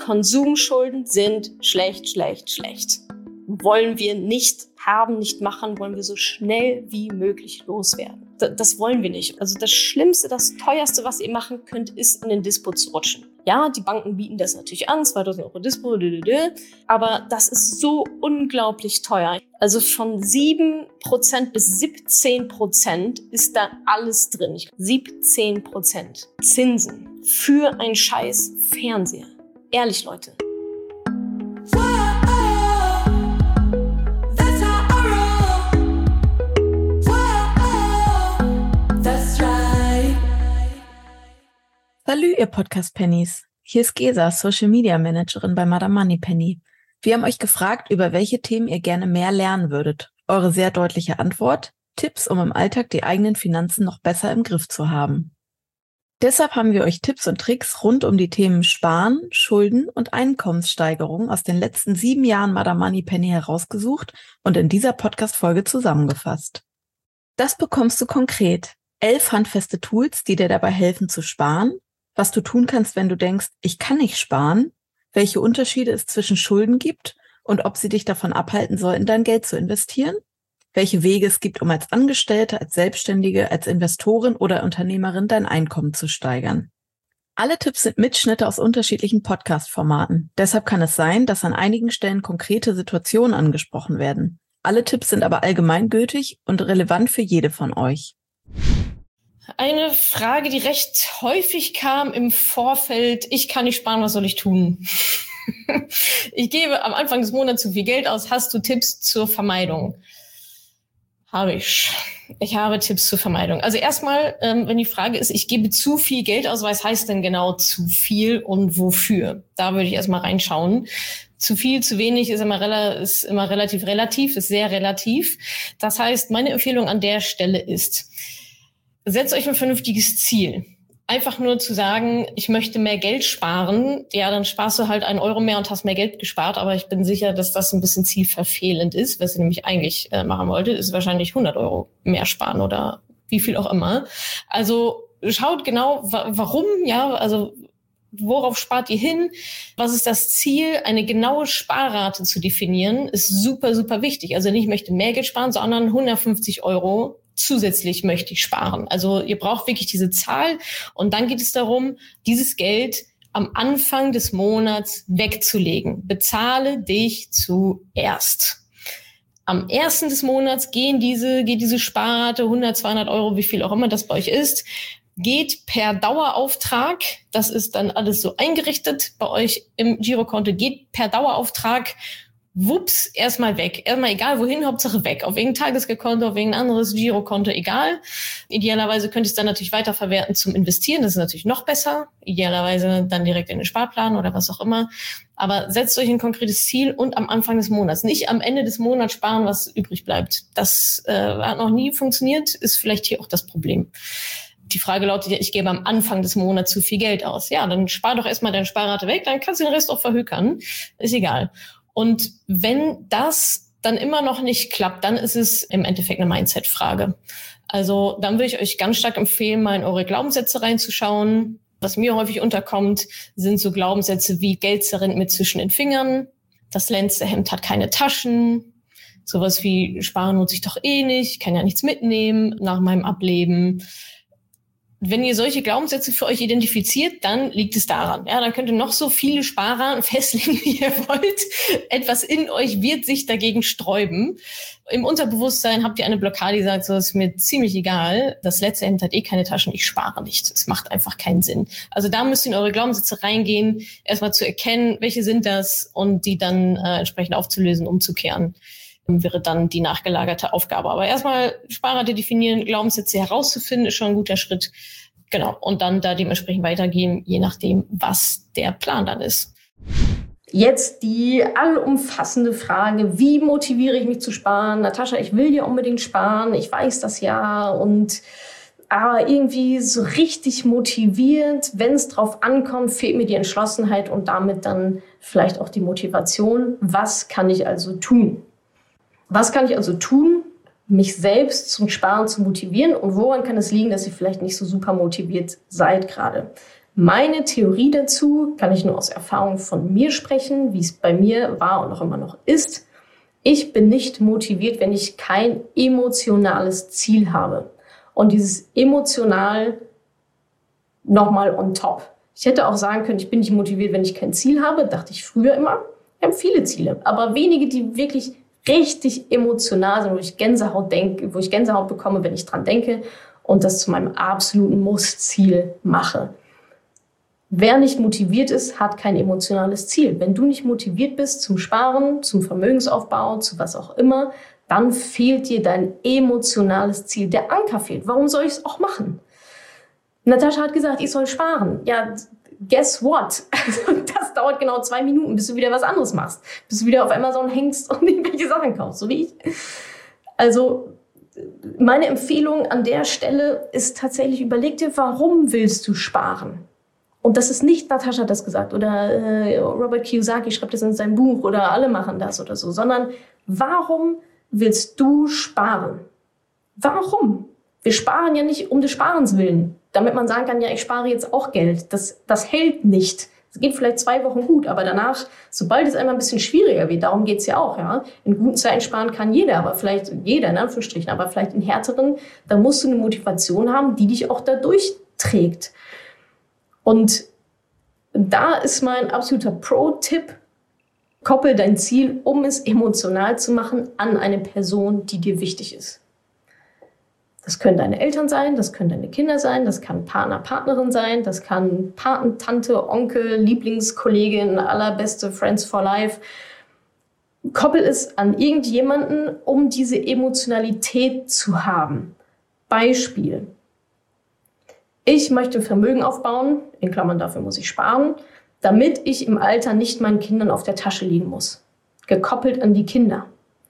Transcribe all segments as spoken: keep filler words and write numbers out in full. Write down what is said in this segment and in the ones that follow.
Konsumschulden sind schlecht, schlecht, schlecht. Wollen wir nicht haben, nicht machen, wollen wir so schnell wie möglich loswerden. D- das wollen wir nicht. Also das Schlimmste, das Teuerste, was ihr machen könnt, ist in den Dispo zu rutschen. Ja, die Banken bieten das natürlich an, zweitausend Euro Dispo, aber das ist so unglaublich teuer. Also von sieben Prozent bis siebzehn Prozent ist da alles drin. siebzehn Prozent Zinsen für einen scheiß Fernseher. Ehrlich, Leute. Salü, ihr Podcast-Pennies. Hier ist Gesa, Social Media Managerin bei Madame Moneypenny. Wir haben euch gefragt, über welche Themen ihr gerne mehr lernen würdet. Eure sehr deutliche Antwort: Tipps, um im Alltag die eigenen Finanzen noch besser im Griff zu haben. Deshalb haben wir euch Tipps und Tricks rund um die Themen Sparen, Schulden und Einkommenssteigerung aus den letzten sieben Jahren Madame Moneypenny herausgesucht und in dieser Podcast-Folge zusammengefasst. Das bekommst du konkret. Elf handfeste Tools, die dir dabei helfen zu sparen, was du tun kannst, wenn du denkst, ich kann nicht sparen, welche Unterschiede es zwischen Schulden gibt und ob sie dich davon abhalten sollten, dein Geld zu investieren, welche Wege es gibt, um als Angestellte, als Selbstständige, als Investorin oder Unternehmerin dein Einkommen zu steigern. Alle Tipps sind Mitschnitte aus unterschiedlichen Podcast-Formaten. Deshalb kann es sein, dass an einigen Stellen konkrete Situationen angesprochen werden. Alle Tipps sind aber allgemeingültig und relevant für jede von euch. Eine Frage, die recht häufig kam im Vorfeld: Ich kann nicht sparen, was soll ich tun? Ich gebe am Anfang des Monats zu viel Geld aus. Hast du Tipps zur Vermeidung? Habe ich. Ich habe Tipps zur Vermeidung. Also erstmal, ähm, wenn die Frage ist, ich gebe zu viel Geld aus, was heißt denn genau zu viel und wofür? Da würde ich erstmal reinschauen. Zu viel, zu wenig ist immer, rela- ist immer relativ relativ, ist sehr relativ. Das heißt, meine Empfehlung an der Stelle ist: Setzt euch ein vernünftiges Ziel. Einfach nur zu sagen, ich möchte mehr Geld sparen, ja, dann sparst du halt einen Euro mehr und hast mehr Geld gespart. Aber ich bin sicher, dass das ein bisschen zielverfehlend ist. Was ihr nämlich eigentlich äh, machen wolltet, ist wahrscheinlich hundert Euro mehr sparen oder wie viel auch immer. Also schaut genau, wa- warum, ja, also worauf spart ihr hin? Was ist das Ziel? Eine genaue Sparrate zu definieren, ist super, super wichtig. Also nicht, ich möchte mehr Geld sparen, sondern hundertfünfzig Euro zusätzlich möchte ich sparen. Also ihr braucht wirklich diese Zahl und dann geht es darum, dieses Geld am Anfang des Monats wegzulegen. Bezahle dich zuerst. Am ersten des Monats gehen diese, geht diese Sparrate, hundert, zweihundert Euro, wie viel auch immer das bei euch ist, geht per Dauerauftrag. Das ist dann alles so eingerichtet bei euch im Girokonto, geht per Dauerauftrag wups, erstmal weg. Erstmal egal wohin, Hauptsache weg. Auf irgendein Tagesgeldkonto, auf irgendein anderes Girokonto, egal. Idealerweise könnt ihr es dann natürlich weiterverwerten zum Investieren. Das ist natürlich noch besser. Idealerweise dann direkt in den Sparplan oder was auch immer. Aber setzt euch ein konkretes Ziel und am Anfang des Monats. Nicht am Ende des Monats sparen, was übrig bleibt. Das äh, hat noch nie funktioniert, ist vielleicht hier auch das Problem. Die Frage lautet ja, ich gebe am Anfang des Monats zu viel Geld aus. Ja, dann spar doch erstmal deine Sparrate weg, dann kannst du den Rest auch verhökern. Ist egal. Und wenn das dann immer noch nicht klappt, dann ist es im Endeffekt eine Mindset-Frage. Also dann würde ich euch ganz stark empfehlen, mal in eure Glaubenssätze reinzuschauen. Was mir häufig unterkommt, sind so Glaubenssätze wie Geld zerrinnt mir zwischen den Fingern, das letzte Hemd hat keine Taschen, sowas wie Sparen lohnt sich doch eh nicht, ich kann ja nichts mitnehmen nach meinem Ableben. Wenn ihr solche Glaubenssätze für euch identifiziert, dann liegt es daran. Ja, dann könnt ihr noch so viele Sparraten festlegen, wie ihr wollt. Etwas in euch wird sich dagegen sträuben. Im Unterbewusstsein habt ihr eine Blockade, die sagt, so ist mir ziemlich egal. Das letzte Hemd hat eh keine Taschen, ich spare nicht. Es macht einfach keinen Sinn. Also da müsst ihr in eure Glaubenssätze reingehen, erstmal zu erkennen, welche sind das und die dann äh, entsprechend aufzulösen, umzukehren. Wäre dann die nachgelagerte Aufgabe. Aber erstmal Sparrate definieren, Glaubenssätze herauszufinden, ist schon ein guter Schritt. Genau. Und dann da dementsprechend weitergehen, je nachdem, was der Plan dann ist. Jetzt die allumfassende Frage: Wie motiviere ich mich zu sparen? Natascha, ich will ja unbedingt sparen, ich weiß das ja, und aber irgendwie so richtig motiviert, wenn es drauf ankommt, fehlt mir die Entschlossenheit und damit dann vielleicht auch die Motivation. Was kann ich also tun? Was kann ich also tun, mich selbst zum Sparen zu motivieren? Und woran kann es liegen, dass ihr vielleicht nicht so super motiviert seid gerade? Meine Theorie dazu kann ich nur aus Erfahrung von mir sprechen, wie es bei mir war und auch immer noch ist. Ich bin nicht motiviert, wenn ich kein emotionales Ziel habe. Und dieses emotional nochmal on top. Ich hätte auch sagen können, ich bin nicht motiviert, wenn ich kein Ziel habe. Dachte ich früher immer. Wir haben viele Ziele, aber wenige, die wirklich richtig emotional sind, wo ich Gänsehaut denke, wo ich Gänsehaut bekomme, wenn ich dran denke und das zu meinem absoluten Muss-Ziel mache. Wer nicht motiviert ist, hat kein emotionales Ziel. Wenn du nicht motiviert bist zum Sparen, zum Vermögensaufbau, zu was auch immer, dann fehlt dir dein emotionales Ziel. Der Anker fehlt. Warum soll ich es auch machen? Natascha hat gesagt, ich soll sparen. Ja, guess what? Das dauert genau zwei Minuten, bis du wieder was anderes machst. Bis du wieder auf Amazon hängst und irgendwelche Sachen kaufst, so wie ich. Also meine Empfehlung an der Stelle ist tatsächlich, überleg dir, warum willst du sparen? Und das ist nicht, Natascha hat das gesagt oder äh, Robert Kiyosaki schreibt das in seinem Buch oder alle machen das oder so, sondern warum willst du sparen? Warum? Wir sparen ja nicht um des Sparens willen, damit man sagen kann, ja, ich spare jetzt auch Geld. Das, das hält nicht. Es geht vielleicht zwei Wochen gut, aber danach, sobald es einmal ein bisschen schwieriger wird, darum geht's ja auch, ja. In guten Zeiten sparen kann jeder, aber vielleicht, jeder in Anführungsstrichen, aber vielleicht in härteren, da musst du eine Motivation haben, die dich auch da durchträgt. Und da ist mein absoluter Pro-Tipp, koppel dein Ziel, um es emotional zu machen, an eine Person, die dir wichtig ist. Das können deine Eltern sein, das können deine Kinder sein, das kann Partner, Partnerin sein, das kann Paten, Tante, Onkel, Lieblingskollegin, allerbeste Friends for Life. Koppel es an irgendjemanden, um diese Emotionalität zu haben. Beispiel. Ich möchte Vermögen aufbauen, in Klammern dafür muss ich sparen, damit ich im Alter nicht meinen Kindern auf der Tasche liegen muss. Gekoppelt an die Kinder.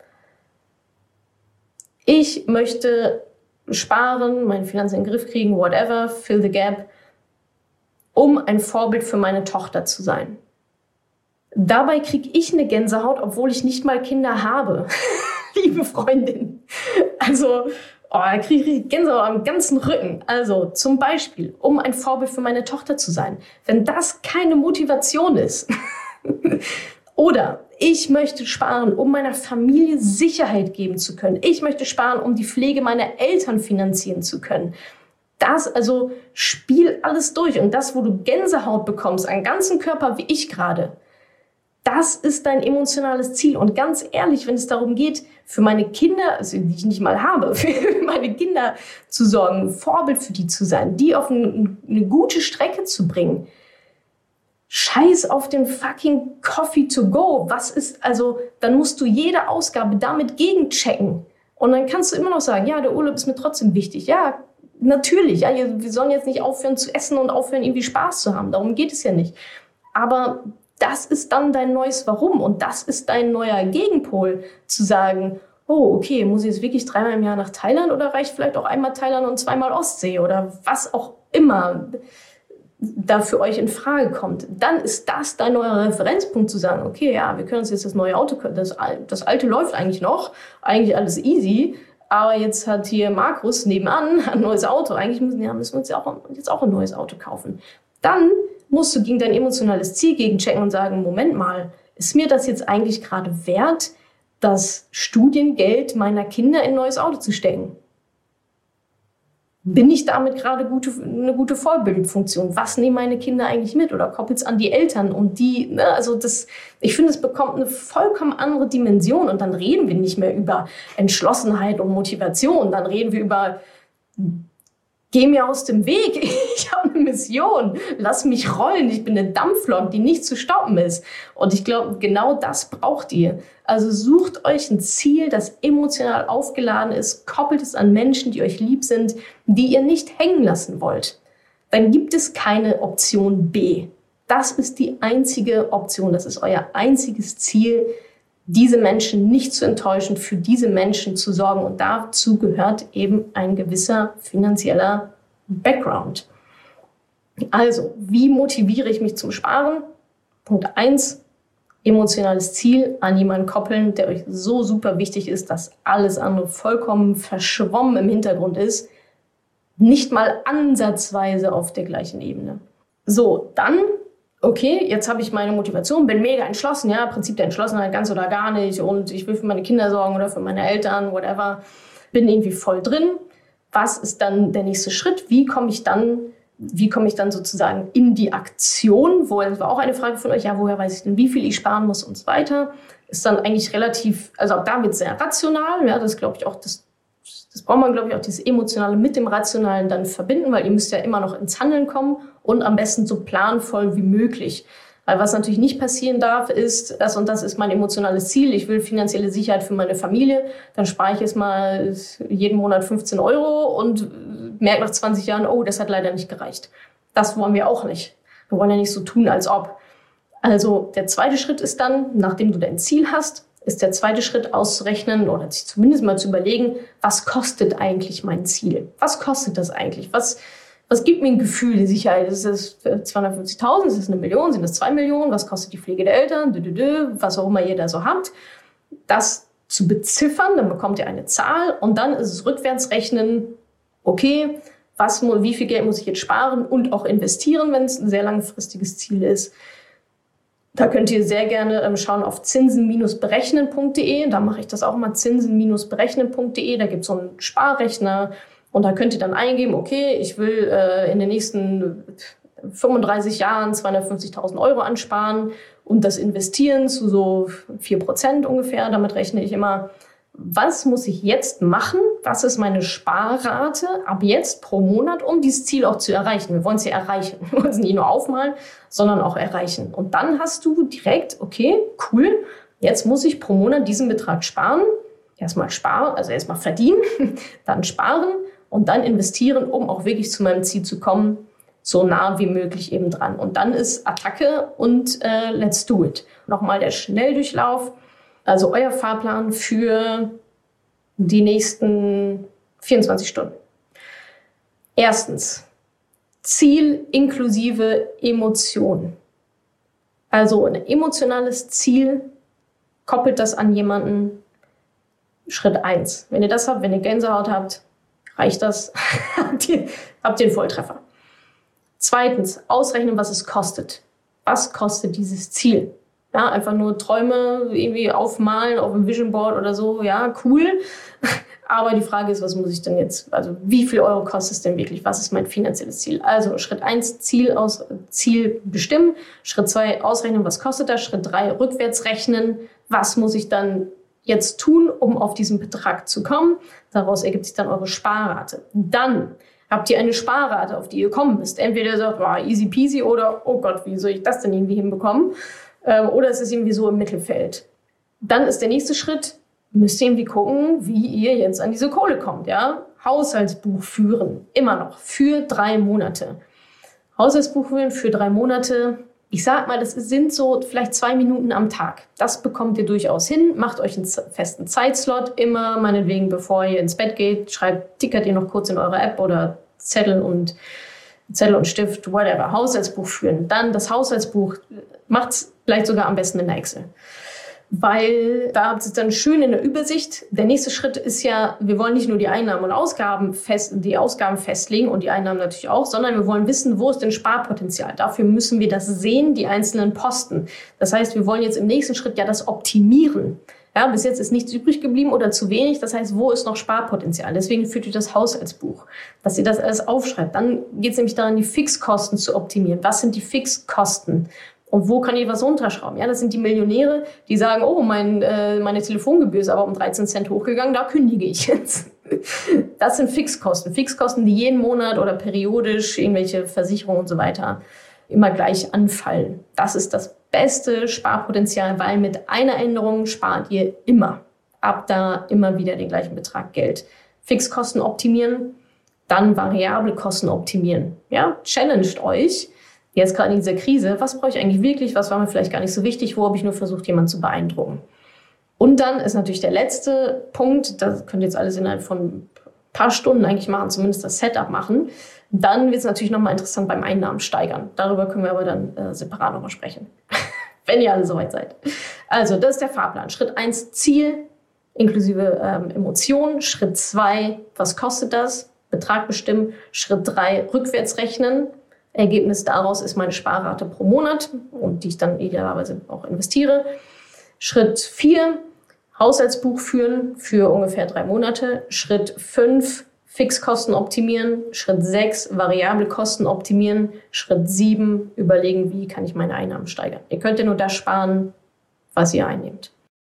Ich möchte sparen, meine Finanzen in den Griff kriegen, whatever, fill the gap, um ein Vorbild für meine Tochter zu sein. Dabei kriege ich eine Gänsehaut, obwohl ich nicht mal Kinder habe. Liebe Freundin. Also, oh, da kriege ich Gänsehaut am ganzen Rücken. Also zum Beispiel, um ein Vorbild für meine Tochter zu sein. Wenn das keine Motivation ist. Oder ich möchte sparen, um meiner Familie Sicherheit geben zu können. Ich möchte sparen, um die Pflege meiner Eltern finanzieren zu können. Das, also spiel alles durch. Und das, wo du Gänsehaut bekommst, einen ganzen Körper wie ich gerade, das ist dein emotionales Ziel. Und ganz ehrlich, wenn es darum geht, für meine Kinder, also die ich nicht mal habe, für meine Kinder zu sorgen, ein Vorbild für die zu sein, die auf ein, eine gute Strecke zu bringen, scheiß auf den fucking Coffee to go. Was ist, also, dann musst du jede Ausgabe damit gegenchecken. Und dann kannst du immer noch sagen, ja, der Urlaub ist mir trotzdem wichtig. Ja, natürlich. Ja, wir sollen jetzt nicht aufhören zu essen und aufhören, irgendwie Spaß zu haben. Darum geht es ja nicht. Aber das ist dann dein neues Warum. Und das ist dein neuer Gegenpol, zu sagen, oh, okay, muss ich jetzt wirklich dreimal im Jahr nach Thailand oder reicht vielleicht auch einmal Thailand und zweimal Ostsee oder was auch immer da für euch in Frage kommt, dann ist das dein neuer Referenzpunkt zu sagen, okay, ja, wir können uns jetzt das neue Auto, das, das alte läuft eigentlich noch, eigentlich alles easy, aber jetzt hat hier Markus nebenan ein neues Auto, eigentlich müssen, ja, müssen wir uns ja auch, jetzt auch ein neues Auto kaufen. Dann musst du gegen dein emotionales Ziel gegenchecken und sagen, Moment mal, ist mir das jetzt eigentlich gerade wert, das Studiengeld meiner Kinder in ein neues Auto zu stecken? Bin ich damit gerade gute, eine gute Vorbildfunktion? Was nehmen meine Kinder eigentlich mit? Oder koppelt's an die Eltern? Und die, ne, also das, ich finde, es bekommt eine vollkommen andere Dimension. Und dann reden wir nicht mehr über Entschlossenheit und Motivation. Dann reden wir über, geh mir aus dem Weg. Ich habe eine Mission. Lass mich rollen. Ich bin eine Dampflok, die nicht zu stoppen ist. Und ich glaube, genau das braucht ihr. Also sucht euch ein Ziel, das emotional aufgeladen ist, koppelt es an Menschen, die euch lieb sind, die ihr nicht hängen lassen wollt. Dann gibt es keine Option B. Das ist die einzige Option, das ist euer einziges Ziel, diese Menschen nicht zu enttäuschen, für diese Menschen zu sorgen. Und dazu gehört eben ein gewisser finanzieller Background. Also, wie motiviere ich mich zum Sparen? Punkt eins. Emotionales Ziel an jemanden koppeln, der euch so super wichtig ist, dass alles andere vollkommen verschwommen im Hintergrund ist. Nicht mal ansatzweise auf der gleichen Ebene. So, dann, okay, jetzt habe ich meine Motivation, bin mega entschlossen, ja, Prinzip der Entschlossenheit, ganz oder gar nicht und ich will für meine Kinder sorgen oder für meine Eltern, whatever, bin irgendwie voll drin. Was ist dann der nächste Schritt? Wie komme ich dann, wie komme ich dann sozusagen in die Aktion? Wo, das war auch eine Frage von euch, ja, woher weiß ich denn, wie viel ich sparen muss und so weiter. Ist dann eigentlich relativ, also auch da wird es sehr rational, ja, das glaube ich auch, das, das braucht man, glaube ich, auch dieses Emotionale mit dem Rationalen dann verbinden, weil ihr müsst ja immer noch ins Handeln kommen und am besten so planvoll wie möglich. Weil was natürlich nicht passieren darf, ist, das und das ist mein emotionales Ziel, ich will finanzielle Sicherheit für meine Familie, dann spare ich jetzt mal jeden Monat fünfzehn Euro und merke nach zwanzig Jahren, oh, das hat leider nicht gereicht. Das wollen wir auch nicht. Wir wollen ja nicht so tun, als ob. Also der zweite Schritt ist dann, nachdem du dein Ziel hast, ist der zweite Schritt auszurechnen oder sich zumindest mal zu überlegen, was kostet eigentlich mein Ziel? Was kostet das eigentlich? Was, was gibt mir ein Gefühl der Sicherheit? Ist das zweihundertfünfzigtausend? Ist das eine Million? Sind das zwei Millionen? Was kostet die Pflege der Eltern? Dö, dö, dö, was auch immer ihr da so habt. Das zu beziffern, dann bekommt ihr eine Zahl und dann ist es rückwärts rechnen, okay, was, wie viel Geld muss ich jetzt sparen und auch investieren, wenn es ein sehr langfristiges Ziel ist. Da könnt ihr sehr gerne ähm, schauen auf zinsen berechnen punkt de. Da mache ich das auch mal, zinsen berechnen punkt de. Da gibt es so einen Sparrechner und da könnt ihr dann eingeben, okay, ich will äh, in den nächsten fünfunddreißig Jahren zweihundertfünfzigtausend Euro ansparen und das investieren zu so vier Prozent ungefähr. Damit rechne ich immer, was muss ich jetzt machen? Was ist meine Sparrate ab jetzt pro Monat, um dieses Ziel auch zu erreichen? Wir wollen es ja erreichen. Wir wollen es nicht nur aufmalen, sondern auch erreichen. Und dann hast du direkt, okay, cool, jetzt muss ich pro Monat diesen Betrag sparen. Erstmal sparen, also erstmal verdienen, dann sparen und dann investieren, um auch wirklich zu meinem Ziel zu kommen, so nah wie möglich eben dran. Und dann ist Attacke und äh, let's do it. Nochmal der Schnelldurchlauf. Also euer Fahrplan für die nächsten vierundzwanzig Stunden. Erstens, Ziel inklusive Emotion. Also ein emotionales Ziel, koppelt das an jemanden. Schritt eins. Wenn ihr das habt, wenn ihr Gänsehaut habt, reicht das, habt ihr, habt ihr einen Volltreffer. Zweitens, ausrechnen, was es kostet. Was kostet dieses Ziel? Ja, einfach nur Träume irgendwie aufmalen auf dem Vision Board oder so, ja, cool. Aber die Frage ist, was muss ich denn jetzt, also wie viel Euro kostet es denn wirklich? Was ist mein finanzielles Ziel? Also Schritt eins, Ziel, aus, Ziel bestimmen. Schritt zwei, ausrechnen, was kostet das? Schritt drei, rückwärts rechnen. Was muss ich dann jetzt tun, um auf diesen Betrag zu kommen? Daraus ergibt sich dann eure Sparrate. Dann habt ihr eine Sparrate, auf die ihr kommen müsst. Entweder ihr sagt, wow, easy peasy oder, oh Gott, wie soll ich das denn irgendwie hinbekommen? Oder es ist irgendwie so im Mittelfeld. Dann ist der nächste Schritt, müsst ihr irgendwie gucken, wie ihr jetzt an diese Kohle kommt. Ja? Haushaltsbuch führen, immer noch, für drei Monate. Haushaltsbuch führen für drei Monate, ich sag mal, das sind so vielleicht zwei Minuten am Tag. Das bekommt ihr durchaus hin. Macht euch einen festen Zeitslot, immer meinetwegen, bevor ihr ins Bett geht, schreibt, tickert ihr noch kurz in eure App oder Zettel und Zettel und Stift, whatever, Haushaltsbuch führen. Dann das Haushaltsbuch macht's vielleicht sogar am besten in der Excel. Weil da habt ihr es dann schön in der Übersicht. Der nächste Schritt ist ja, wir wollen nicht nur die Einnahmen und Ausgaben fest, die Ausgaben festlegen und die Einnahmen natürlich auch, sondern wir wollen wissen, wo ist denn Sparpotenzial. Dafür müssen wir das sehen, die einzelnen Posten. Das heißt, wir wollen jetzt im nächsten Schritt ja das optimieren. Ja, bis jetzt ist nichts übrig geblieben oder zu wenig. Das heißt, wo ist noch Sparpotenzial? Deswegen führt ihr das Haushaltsbuch, dass ihr das alles aufschreibt. Dann geht es nämlich daran, die Fixkosten zu optimieren. Was sind die Fixkosten? Und wo kann ich was runterschrauben? Ja, das sind die Millionäre, die sagen, oh, mein, äh, meine Telefongebühr ist aber um dreizehn Cent hochgegangen, da kündige ich jetzt. Das sind Fixkosten. Fixkosten, die jeden Monat oder periodisch, irgendwelche Versicherungen und so weiter, immer gleich anfallen. Das ist das beste Sparpotenzial, weil mit einer Änderung spart ihr immer. Ab da immer wieder den gleichen Betrag Geld. Fixkosten optimieren, dann variable Kosten optimieren. Ja, challenged euch. Jetzt gerade in dieser Krise, was brauche ich eigentlich wirklich, was war mir vielleicht gar nicht so wichtig, wo habe ich nur versucht, jemanden zu beeindrucken. Und dann ist natürlich der letzte Punkt, das könnt ihr jetzt alles innerhalb von ein paar Stunden eigentlich machen, zumindest das Setup machen. Dann wird es natürlich nochmal interessant beim Einnahmen steigern. Darüber können wir aber dann äh, separat nochmal sprechen, wenn ihr alle soweit seid. Also das ist der Fahrplan. Schritt eins, Ziel inklusive ähm, Emotionen. Schritt zwei, was kostet das? Betrag bestimmen. Schritt drei, rückwärts rechnen. Ergebnis daraus ist meine Sparrate pro Monat, und die ich dann idealerweise auch investiere. Schritt vier, Haushaltsbuch führen für ungefähr drei Monate. Schritt fünf, Fixkosten optimieren. Schritt sechs, variable Kosten optimieren. Schritt sieben, überlegen, wie kann ich meine Einnahmen steigern. Ihr könnt ja nur das sparen, was ihr einnehmt.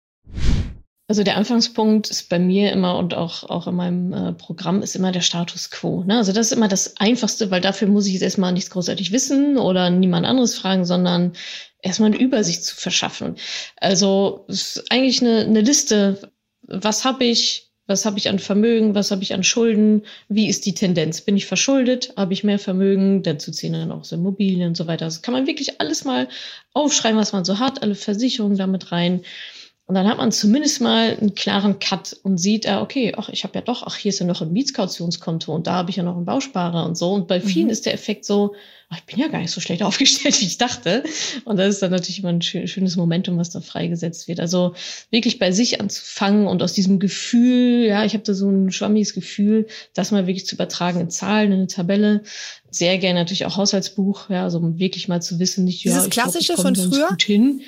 Also der Anfangspunkt ist bei mir immer und auch, auch in meinem äh, Programm ist immer der Status quo. Ne? Also das ist immer das Einfachste, weil dafür muss ich jetzt erstmal nichts großartig wissen oder niemand anderes fragen, sondern erstmal eine Übersicht zu verschaffen. Also es ist eigentlich eine, eine Liste, was habe ich, was habe ich an Vermögen, was habe ich an Schulden, wie ist die Tendenz? Bin ich verschuldet, habe ich mehr Vermögen, dazu zählen dann auch so Immobilien und so weiter. Also kann man wirklich alles mal aufschreiben, was man so hat, alle Versicherungen damit rein. Und dann hat man zumindest mal einen klaren Cut und sieht, ah, okay, ach, ich habe ja doch, ach, hier ist ja noch ein Mietskautionskonto und da habe ich ja noch einen Bausparer und so. Und bei vielen mhm. ist der Effekt so, ach, ich bin ja gar nicht so schlecht aufgestellt, wie ich dachte. Und das ist dann natürlich immer ein schönes Momentum, was da freigesetzt wird. Also wirklich bei sich anzufangen und aus diesem Gefühl, ja, ich habe da so ein schwammiges Gefühl, das mal wirklich zu übertragen in Zahlen, in eine Tabelle. Sehr gerne natürlich auch Haushaltsbuch, ja, also um wirklich mal zu wissen, nicht, Dieses ja, ich Klassische glaub, ich von früher? Gut hin.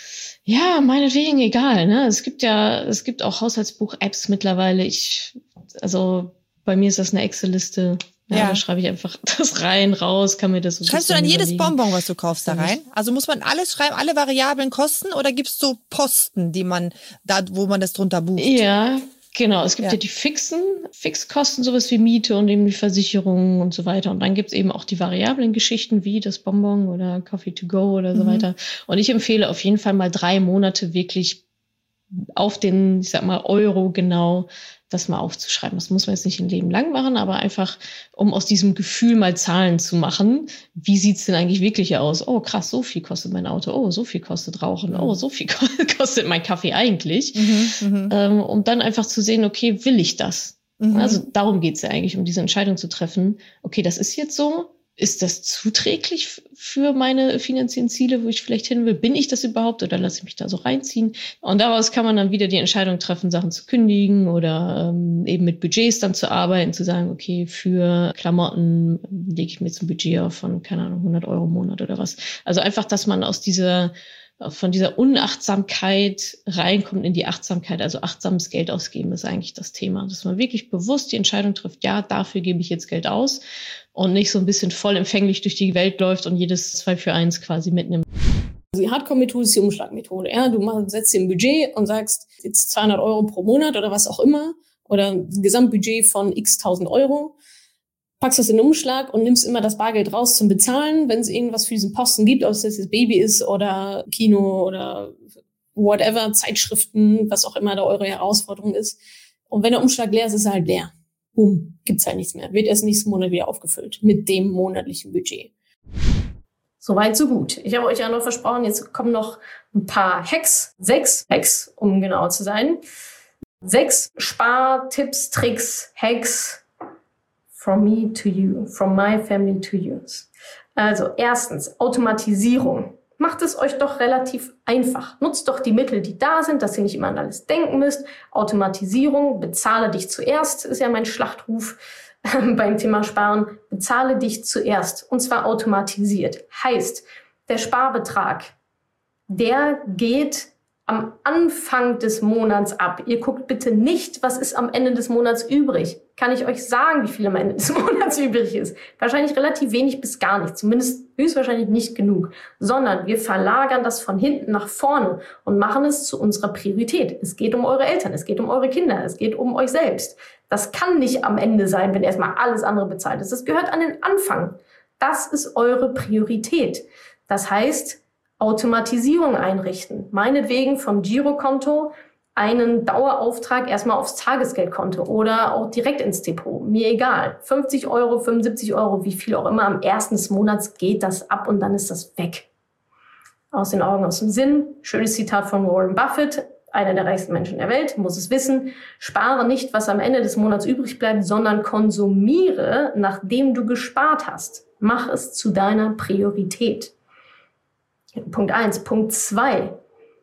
Ja, meinetwegen, egal, ne? Es gibt ja, es gibt auch Haushaltsbuch-Apps mittlerweile. Ich, also, bei mir ist das eine Excel-Liste. Ja, ja. Da schreibe ich einfach das rein, raus, kann mir das so. Schreibst du dann jedes Bonbon, was du kaufst, da rein? Also muss man alles schreiben, alle variablen Kosten, oder gibt's so Posten, die man, da, wo man das drunter bucht? Ja, genau. Es gibt ja, ja die fixen, Fixkosten, sowas wie Miete und eben die Versicherungen und so weiter. Und dann gibt's eben auch die variablen Geschichten wie das Bonbon oder Coffee to go oder so mhm. weiter. Und ich empfehle auf jeden Fall mal drei Monate wirklich auf den, ich sag mal, Euro genau das mal aufzuschreiben. Das muss man jetzt nicht ein Leben lang machen, aber einfach, um aus diesem Gefühl mal Zahlen zu machen. Wie sieht's denn eigentlich wirklich aus? Oh, krass, so viel kostet mein Auto. Oh, so viel kostet Rauchen. Oh, so viel kostet mein Kaffee eigentlich. Mhm, ähm, um dann einfach zu sehen, okay, will ich das? Mhm. Also darum geht's ja eigentlich, um diese Entscheidung zu treffen. Okay, das ist jetzt so. Ist das zuträglich für meine finanziellen Ziele, wo ich vielleicht hin will? Bin ich das überhaupt oder lasse ich mich da so reinziehen? Und daraus kann man dann wieder die Entscheidung treffen, Sachen zu kündigen oder ähm, eben mit Budgets dann zu arbeiten, zu sagen, okay, für Klamotten lege ich mir jetzt ein Budget auf von, keine Ahnung, hundert Euro im Monat oder was. Also einfach, dass man aus dieser von dieser Unachtsamkeit reinkommt in die Achtsamkeit. Also achtsames Geld ausgeben ist eigentlich das Thema. Dass man wirklich bewusst die Entscheidung trifft, ja, dafür gebe ich jetzt Geld aus und nicht so ein bisschen vollempfänglich durch die Welt läuft und jedes zwei für eins quasi mitnimmt. Also die Hardcore-Methode ist die Umschlagmethode. Ja, du machst, setzt dir ein Budget und sagst jetzt zweihundert Euro pro Monat oder was auch immer oder ein Gesamtbudget von x tausend Euro. Packst das in den Umschlag und nimmst immer das Bargeld raus zum Bezahlen, wenn es irgendwas für diesen Posten gibt, ob es jetzt Baby ist oder Kino oder whatever, Zeitschriften, was auch immer da eure Herausforderung ist. Und wenn der Umschlag leer ist, ist er halt leer. Boom, gibt's halt nichts mehr. Wird erst nächsten Monat wieder aufgefüllt mit dem monatlichen Budget. Soweit, so gut. Ich habe euch ja noch versprochen, jetzt kommen noch ein paar Hacks. Sechs Hacks, um genauer zu sein. Sechs Spartipps, Tricks, Hacks, from me to you, from my family to yours. Also erstens, Automatisierung. Macht es euch doch relativ einfach. Nutzt doch die Mittel, die da sind, dass ihr nicht immer an alles denken müsst. Automatisierung, bezahle dich zuerst, ist ja mein Schlachtruf beim Thema Sparen. Bezahle dich zuerst, und zwar automatisiert. Heißt, der Sparbetrag, der geht am Anfang des Monats ab. Ihr guckt bitte nicht, was ist am Ende des Monats übrig. Kann ich euch sagen, wie viel am Ende des Monats übrig ist? Wahrscheinlich relativ wenig bis gar nicht. Zumindest höchstwahrscheinlich nicht genug. Sondern wir verlagern das von hinten nach vorne und machen es zu unserer Priorität. Es geht um eure Eltern, es geht um eure Kinder, es geht um euch selbst. Das kann nicht am Ende sein, wenn erstmal alles andere bezahlt ist. Das gehört an den Anfang. Das ist eure Priorität. Das heißt, Automatisierung einrichten. Meinetwegen vom Girokonto einen Dauerauftrag erstmal aufs Tagesgeldkonto oder auch direkt ins Depot. Mir egal. fünfzig Euro, fünfundsiebzig Euro, wie viel auch immer. Am ersten des Monats geht das ab und dann ist das weg. Aus den Augen, aus dem Sinn. Schönes Zitat von Warren Buffett, einer der reichsten Menschen der Welt, muss es wissen. Spare nicht, was am Ende des Monats übrig bleibt, sondern konsumiere, nachdem du gespart hast. Mach es zu deiner Priorität. Punkt eins. Punkt zwei.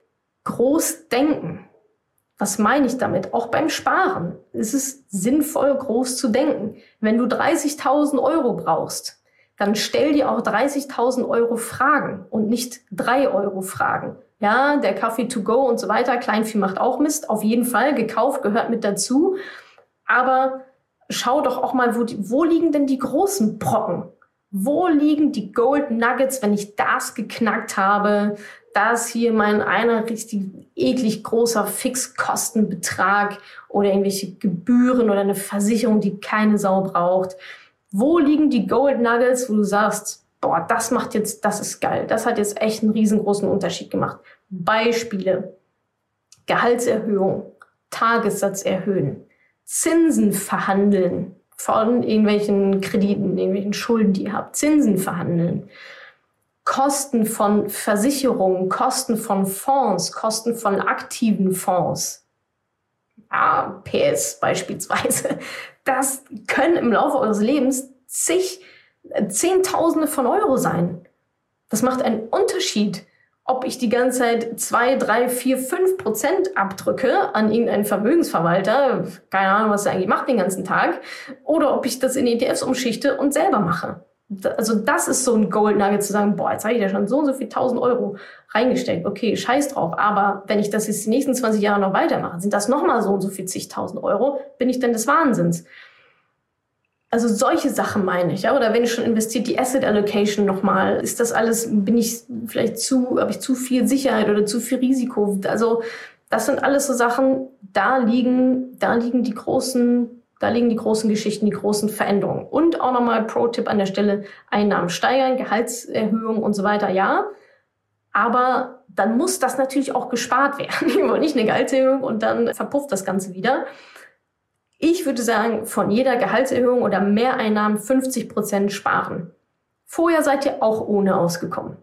Groß denken. Was meine ich damit? Auch beim Sparen ist es sinnvoll, groß zu denken. Wenn du dreißigtausend Euro brauchst, dann stell dir auch dreißigtausend Euro Fragen und nicht drei Euro Fragen. Ja, der Kaffee to go und so weiter, Kleinvieh macht auch Mist, auf jeden Fall, gekauft, gehört mit dazu. Aber schau doch auch mal, wo, die, wo liegen denn die großen Brocken? Wo liegen die Gold Nuggets, wenn ich das geknackt habe? Das hier mein einer richtig eklig großer Fixkostenbetrag oder irgendwelche Gebühren oder eine Versicherung, die keine Sau braucht. Wo liegen die Gold Nuggets, wo du sagst, boah, das macht jetzt, das ist geil. Das hat jetzt echt einen riesengroßen Unterschied gemacht. Beispiele: Gehaltserhöhung, Tagessatz erhöhen, Zinsen verhandeln von irgendwelchen Krediten, irgendwelchen Schulden, die ihr habt, Zinsen verhandeln, Kosten von Versicherungen, Kosten von Fonds, Kosten von aktiven Fonds, A P S beispielsweise. Das können im Laufe eures Lebens zig, Zehntausende von Euro sein. Das macht einen Unterschied, ob ich die ganze Zeit zwei, drei, vier, fünf Prozent abdrücke an irgendeinen Vermögensverwalter, keine Ahnung, was er eigentlich macht den ganzen Tag, oder ob ich das in E T Fs umschichte und selber mache. Also das ist so ein Gold Nugget zu sagen, boah, jetzt habe ich ja schon so und so viel tausend Euro reingesteckt. Okay, scheiß drauf. Aber wenn ich das jetzt die nächsten zwanzig Jahre noch weitermache, sind das nochmal so und so viel zigtausend Euro, bin ich denn des Wahnsinns? Also solche Sachen meine ich, ja. Oder wenn ich schon investiert, die Asset Allocation nochmal, ist das alles, bin ich vielleicht zu, habe ich zu viel Sicherheit oder zu viel Risiko? Also das sind alles so Sachen, da liegen, da liegen die großen Da liegen die großen Geschichten, die großen Veränderungen. Und auch nochmal Pro-Tipp an der Stelle, Einnahmen steigern, Gehaltserhöhung und so weiter, ja. Aber dann muss das natürlich auch gespart werden. Wir wollen nicht eine Gehaltserhöhung und dann verpufft das Ganze wieder. Ich würde sagen, von jeder Gehaltserhöhung oder Mehreinnahmen fünfzig Prozent sparen. Vorher seid ihr auch ohne ausgekommen.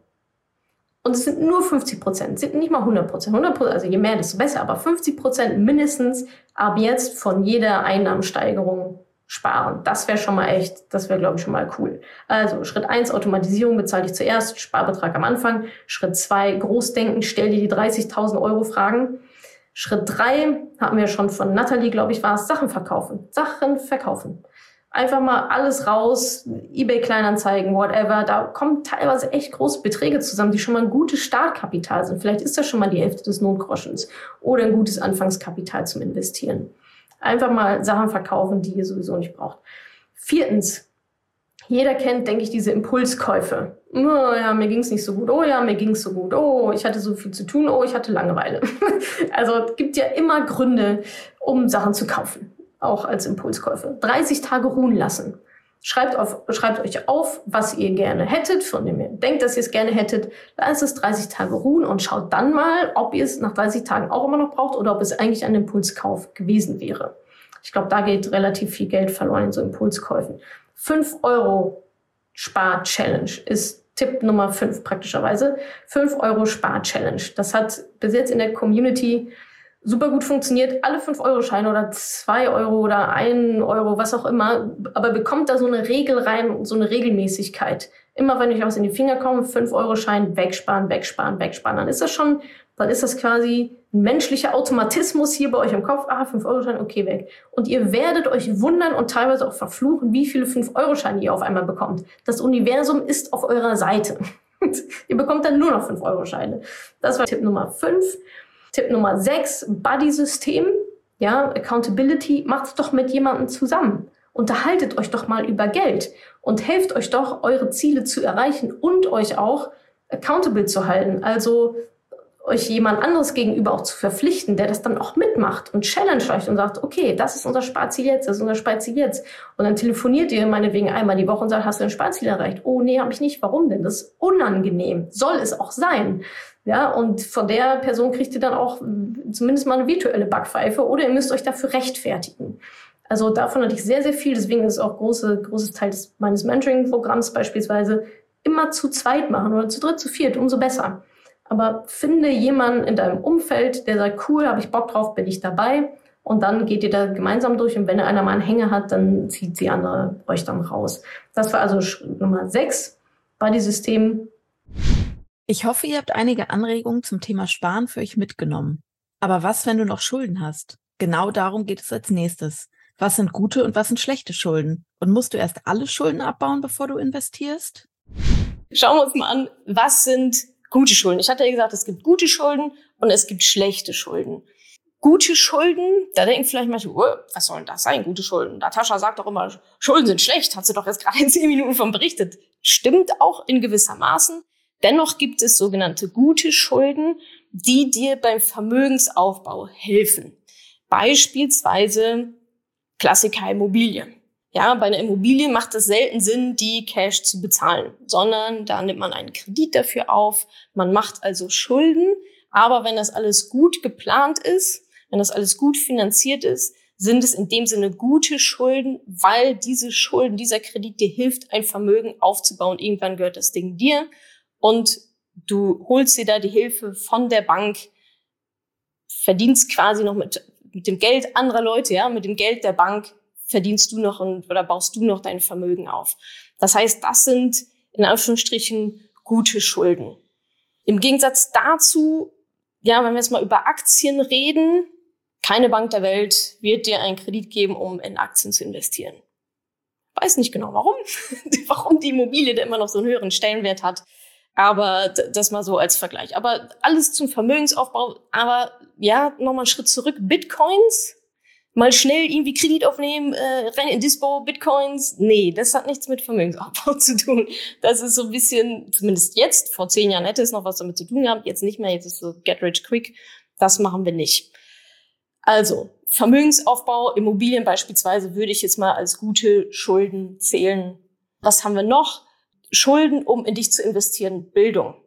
Und es sind nur fünfzig Prozent, sind nicht mal hundert Prozent. hundert Prozent, also je mehr, desto besser, aber fünfzig Prozent mindestens ab jetzt von jeder Einnahmensteigerung sparen. Das wäre schon mal echt, das wäre, glaube ich, schon mal cool. Also Schritt eins, Automatisierung bezahle ich zuerst, Sparbetrag am Anfang. Schritt zwei, Großdenken, stell dir die dreißigtausend Euro Fragen. Schritt drei, hatten wir schon von Nathalie, glaube ich, war es, Sachen verkaufen. Sachen verkaufen. Einfach mal alles raus, eBay-Kleinanzeigen, whatever. Da kommen teilweise echt große Beträge zusammen, die schon mal ein gutes Startkapital sind. Vielleicht ist das schon mal die Hälfte des Notgroschens oder ein gutes Anfangskapital zum Investieren. Einfach mal Sachen verkaufen, die ihr sowieso nicht braucht. Viertens, jeder kennt, denke ich, diese Impulskäufe. Oh ja, mir ging's nicht so gut. Oh ja, mir ging's so gut. Oh, ich hatte so viel zu tun. Oh, ich hatte Langeweile. Also es gibt ja immer Gründe, um Sachen zu kaufen. Auch als Impulskäufe. dreißig Tage ruhen lassen. Schreibt, auf, schreibt euch auf, was ihr gerne hättet, von dem ihr denkt, dass ihr es gerne hättet. Lasst es dreißig Tage ruhen und schaut dann mal, ob ihr es nach dreißig Tagen auch immer noch braucht oder ob es eigentlich ein Impulskauf gewesen wäre. Ich glaube, da geht relativ viel Geld verloren in so Impulskäufen. fünf Euro Spar-Challenge ist Tipp Nummer fünf praktischerweise. fünf Euro Spar-Challenge. Das hat bis jetzt in der Community super gut funktioniert, alle fünf Euro Scheine oder zwei Euro oder ein Euro, was auch immer, aber bekommt da so eine Regel rein, so eine Regelmäßigkeit. Immer wenn euch was in die Finger kommt, fünf Euro Schein wegsparen, wegsparen, wegsparen, dann ist das schon, dann ist das quasi ein menschlicher Automatismus hier bei euch im Kopf, ah, fünf Euro Schein, okay, weg. Und ihr werdet euch wundern und teilweise auch verfluchen, wie viele fünf Euro Scheine ihr auf einmal bekommt. Das Universum ist auf eurer Seite. Ihr bekommt dann nur noch fünf Euro Scheine. Das war Tipp Nummer fünf. Tipp Nummer sechs, Buddy-System, ja, Accountability, macht's doch mit jemandem zusammen. Unterhaltet euch doch mal über Geld und helft euch doch, eure Ziele zu erreichen und euch auch accountable zu halten. Also euch jemand anderes gegenüber auch zu verpflichten, der das dann auch mitmacht und challenge euch und sagt, okay, das ist unser Sparziel jetzt, das ist unser Sparziel jetzt. Und dann telefoniert ihr meinetwegen einmal die Woche und sagt, hast du dein Sparziel erreicht? Oh, nee, habe ich nicht. Warum denn? Das ist unangenehm. Soll es auch sein. Ja, und von der Person kriegt ihr dann auch zumindest mal eine virtuelle Backpfeife oder ihr müsst euch dafür rechtfertigen. Also davon hatte ich sehr, sehr viel. Deswegen ist es auch große, großes Teil des, meines Mentoring-Programms beispielsweise immer zu zweit machen oder zu dritt, zu viert, umso besser. Aber finde jemanden in deinem Umfeld, der sagt, cool, habe ich Bock drauf, bin ich dabei. Und dann geht ihr da gemeinsam durch. Und wenn einer mal einen Hänger hat, dann zieht die andere euch dann raus. Das war also Schritt Nummer sechs, Buddy-System. Ich hoffe, ihr habt einige Anregungen zum Thema Sparen für euch mitgenommen. Aber was, wenn du noch Schulden hast? Genau darum geht es als nächstes. Was sind gute und was sind schlechte Schulden? Und musst du erst alle Schulden abbauen, bevor du investierst? Schauen wir uns mal an, was sind gute Schulden? Ich hatte ja gesagt, es gibt gute Schulden und es gibt schlechte Schulden. Gute Schulden, da denken vielleicht manche, oh, was soll denn das sein, gute Schulden? Natascha sagt doch immer, Schulden sind schlecht, hat sie doch jetzt gerade in zehn Minuten von berichtet. Stimmt auch in gewisser Maßen. Dennoch gibt es sogenannte gute Schulden, die dir beim Vermögensaufbau helfen. Beispielsweise Klassiker Immobilie. Ja, bei einer Immobilie macht es selten Sinn, die Cash zu bezahlen, sondern da nimmt man einen Kredit dafür auf. Man macht also Schulden, aber wenn das alles gut geplant ist, wenn das alles gut finanziert ist, sind es in dem Sinne gute Schulden, weil diese Schulden, dieser Kredit dir hilft, ein Vermögen aufzubauen. Irgendwann gehört das Ding dir und du holst dir da die Hilfe von der Bank, verdienst quasi noch mit, mit dem Geld anderer Leute, ja, mit dem Geld der Bank verdienst du noch und, oder baust du noch dein Vermögen auf. Das heißt, das sind in Anführungsstrichen gute Schulden. Im Gegensatz dazu, ja, wenn wir jetzt mal über Aktien reden, keine Bank der Welt wird dir einen Kredit geben, um in Aktien zu investieren. Weiß nicht genau warum, warum die Immobilie da immer noch so einen höheren Stellenwert hat. Aber das mal so als Vergleich. Aber alles zum Vermögensaufbau. Aber ja, nochmal einen Schritt zurück. Bitcoins, mal schnell irgendwie Kredit aufnehmen, äh, rein in Dispo, Bitcoins. Nee, das hat nichts mit Vermögensaufbau zu tun. Das ist so ein bisschen, zumindest jetzt, vor zehn Jahren hätte es noch was damit zu tun gehabt, jetzt nicht mehr, jetzt ist so get rich quick. Das machen wir nicht. Also, Vermögensaufbau, Immobilien beispielsweise würde ich jetzt mal als gute Schulden zählen. Was haben wir noch? Schulden, um in dich zu investieren, Bildung.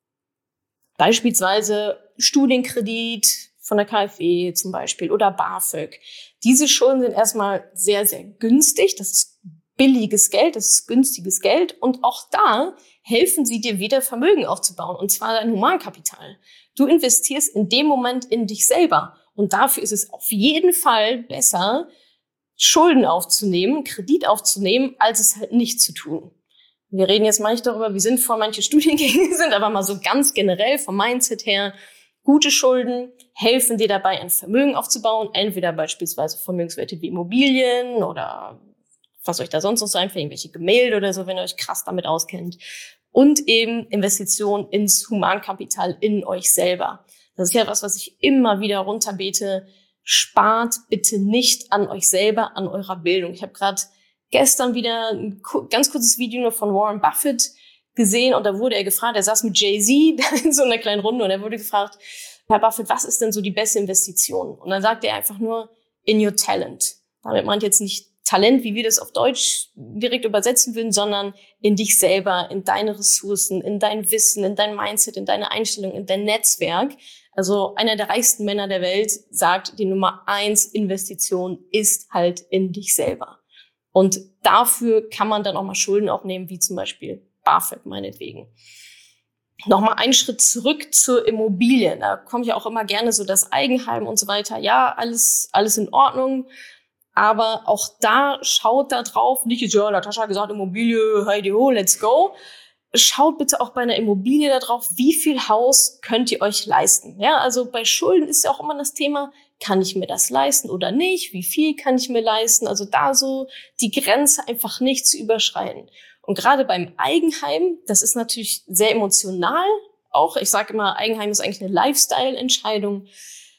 Beispielsweise Studienkredit von der K f W zum Beispiel oder BAföG. Diese Schulden sind erstmal sehr, sehr günstig. Das ist billiges Geld, das ist günstiges Geld. Und auch da helfen sie dir wieder Vermögen aufzubauen, und zwar dein Humankapital. Du investierst in dem Moment in dich selber. Und dafür ist es auf jeden Fall besser, Schulden aufzunehmen, Kredit aufzunehmen, als es halt nicht zu tun. Wir reden jetzt mal nicht darüber, wie sinnvoll manche Studiengänge sind, aber mal so ganz generell vom Mindset her. Gute Schulden helfen dir dabei, ein Vermögen aufzubauen, entweder beispielsweise Vermögenswerte wie Immobilien oder was euch da sonst noch so einfällt, irgendwelche Gemälde oder so, wenn ihr euch krass damit auskennt. Und eben Investitionen ins Humankapital in euch selber. Das ist ja was, was ich immer wieder runterbete. Spart bitte nicht an euch selber, an eurer Bildung. Ich habe gerade gestern wieder ein ganz kurzes Video nur von Warren Buffett gesehen und da wurde er gefragt, er saß mit Jay-Z in so einer kleinen Runde und er wurde gefragt, Herr Buffett, was ist denn so die beste Investition? Und dann sagt er einfach nur, in your talent. Damit meint jetzt nicht Talent, wie wir das auf Deutsch direkt übersetzen würden, sondern in dich selber, in deine Ressourcen, in dein Wissen, in dein Mindset, in deine Einstellung, in dein Netzwerk. Also einer der reichsten Männer der Welt sagt, die Nummer eins Investition ist halt in dich selber. Und dafür kann man dann auch mal Schulden aufnehmen, wie zum Beispiel BAföG meinetwegen. Nochmal einen Schritt zurück zur Immobilie. Da komme ich auch immer gerne so das Eigenheim und so weiter. Ja, alles, alles in Ordnung. Aber auch da schaut da drauf, nicht, ja, Natascha hat gesagt, Immobilie, heidi ho, let's go. Schaut bitte auch bei einer Immobilie da drauf, wie viel Haus könnt ihr euch leisten? Ja, also bei Schulden ist ja auch immer das Thema, kann ich mir das leisten oder nicht? Wie viel kann ich mir leisten? Also da so die Grenze einfach nicht zu überschreiten. Und gerade beim Eigenheim, das ist natürlich sehr emotional auch. Ich sage immer, Eigenheim ist eigentlich eine Lifestyle-Entscheidung.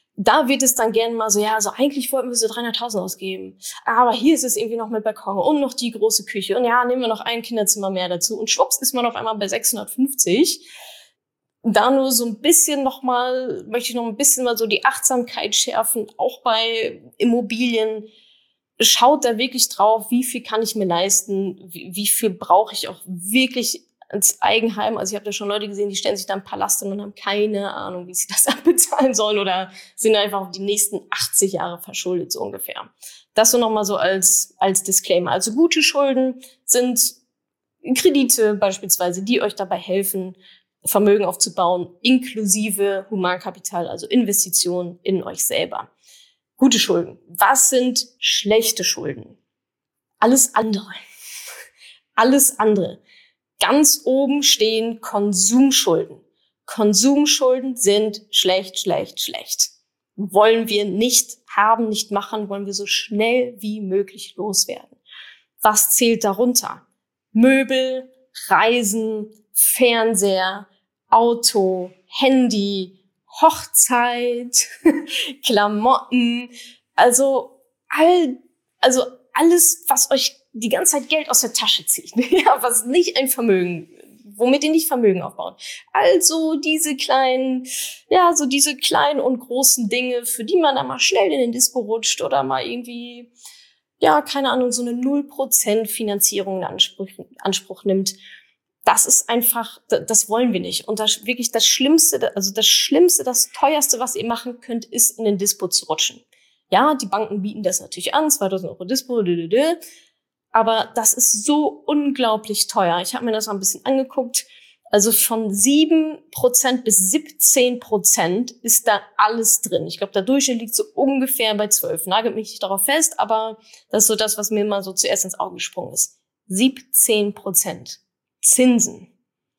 Da wird es dann gerne mal so, ja, also eigentlich wollten wir so dreihunderttausend ausgeben. Aber hier ist es irgendwie noch mit Balkon und noch die große Küche. Und ja, nehmen wir noch ein Kinderzimmer mehr dazu. Und schwupps ist man auf einmal bei sechshundertfünfzig. Da nur so ein bisschen nochmal, möchte ich noch ein bisschen mal so die Achtsamkeit schärfen, auch bei Immobilien. Schaut da wirklich drauf, wie viel kann ich mir leisten, wie, wie viel brauche ich auch wirklich ins Eigenheim. Also ich habe da schon Leute gesehen, die stellen sich da einen Palast hin und haben keine Ahnung, wie sie das abbezahlen sollen oder sind einfach auf die nächsten achtzig Jahre verschuldet, so ungefähr. Das so nochmal so als, als Disclaimer. Also gute Schulden sind Kredite beispielsweise, die euch dabei helfen, Vermögen aufzubauen, inklusive Humankapital, also Investitionen in euch selber. Gute Schulden. Was sind schlechte Schulden? Alles andere. Alles andere. Ganz oben stehen Konsumschulden. Konsumschulden sind schlecht, schlecht, schlecht. wollen wir nicht haben, nicht machen, wollen wir so schnell wie möglich loswerden. Was zählt darunter? Möbel, Reisen, Fernseher, Auto, Handy, Hochzeit, Klamotten, also all, also alles, was euch die ganze Zeit Geld aus der Tasche zieht, ja, was nicht ein Vermögen, womit ihr nicht Vermögen aufbaut. Also diese kleinen, ja, so diese kleinen und großen Dinge, für die man dann mal schnell in den Dispo rutscht oder mal irgendwie, ja, keine Ahnung, so eine null Prozent Finanzierung in Anspruch, Anspruch nimmt. Das ist einfach, das wollen wir nicht. Und das wirklich das Schlimmste, also das Schlimmste, das Teuerste, was ihr machen könnt, ist in den Dispo zu rutschen. Ja, die Banken bieten das natürlich an, zweitausend Euro Dispo, dödödö. Aber das ist so unglaublich teuer. Ich habe mir das mal ein bisschen angeguckt. Also von sieben Prozent bis siebzehn Prozent ist da alles drin. Ich glaube, der Durchschnitt liegt so ungefähr bei zwölf. Nagelt mich nicht darauf fest, aber das ist so das, was mir immer so zuerst ins Auge gesprungen ist. siebzehn Prozent Zinsen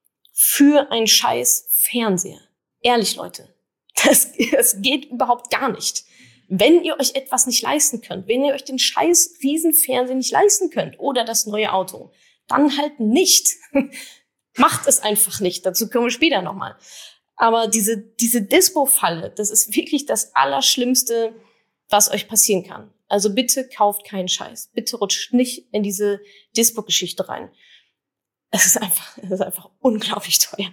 für einen scheiß Fernseher. Ehrlich, Leute, das, das geht überhaupt gar nicht. Wenn ihr euch etwas nicht leisten könnt, wenn ihr euch den scheiß Riesenfernseher nicht leisten könnt oder das neue Auto, dann halt nicht. Macht es einfach nicht. Dazu kommen wir später nochmal. Aber diese, diese Dispo-Falle, das ist wirklich das Allerschlimmste, was euch passieren kann. Also bitte kauft keinen Scheiß. Bitte rutscht nicht in diese Dispo-Geschichte rein. Es ist einfach, es ist einfach unglaublich teuer.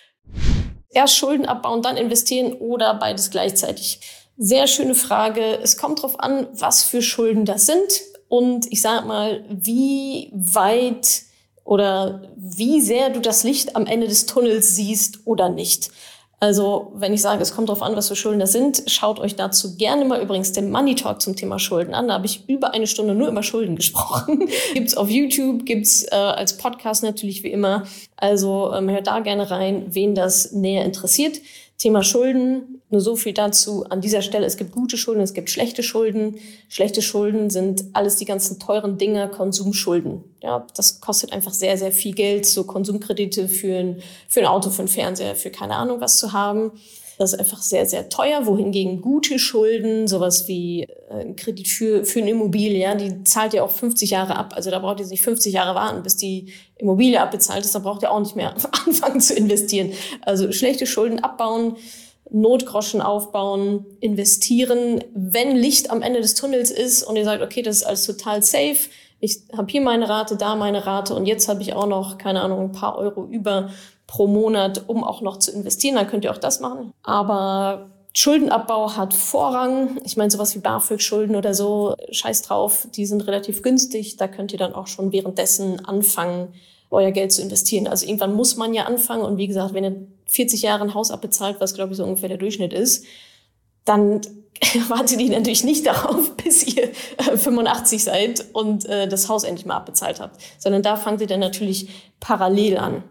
Erst Schulden abbauen, dann investieren oder beides gleichzeitig. Sehr schöne Frage. Es kommt drauf an, was für Schulden das sind und ich sag mal, wie weit oder wie sehr du das Licht am Ende des Tunnels siehst oder nicht. Also, wenn ich sage, es kommt drauf an, was für Schulden das sind, schaut euch dazu gerne mal übrigens den Money Talk zum Thema Schulden an. Da habe ich über eine Stunde nur über Schulden gesprochen. Gibt's auf YouTube, gibt's äh, als Podcast natürlich wie immer. Also ähm, hört da gerne rein, wen das näher interessiert. Thema Schulden, nur so viel dazu an dieser Stelle. Es gibt gute Schulden, es gibt schlechte Schulden. Schlechte Schulden sind alles die ganzen teuren Dinger, Konsumschulden. Ja, das kostet einfach sehr, sehr viel Geld, so Konsumkredite für ein, für ein Auto, für einen Fernseher, für keine Ahnung was zu haben. Das ist einfach sehr, sehr teuer, wohingegen gute Schulden, sowas wie ein Kredit für, für eine Immobilie, ja, die zahlt ihr auch fünfzig Jahre ab. Also da braucht ihr nicht fünfzig Jahre warten, bis die Immobilie abbezahlt ist. Da braucht ihr auch nicht mehr anfangen zu investieren. Also schlechte Schulden abbauen, Notgroschen aufbauen, investieren. Wenn Licht am Ende des Tunnels ist und ihr sagt, okay, das ist alles total safe, ich habe hier meine Rate, da meine Rate und jetzt habe ich auch noch, keine Ahnung, ein paar Euro über pro Monat, um auch noch zu investieren, dann könnt ihr auch das machen. Aber Schuldenabbau hat Vorrang. Ich meine, sowas wie BAföG-Schulden oder so, scheiß drauf, die sind relativ günstig. Da könnt ihr dann auch schon währenddessen anfangen, euer Geld zu investieren. Also irgendwann muss man ja anfangen. Und wie gesagt, wenn ihr vierzig Jahre ein Haus abbezahlt, was glaube ich so ungefähr der Durchschnitt ist, dann wartet ihr natürlich nicht darauf, bis ihr fünfundachtzig seid und äh, das Haus endlich mal abbezahlt habt. Sondern da fangt ihr dann natürlich parallel an.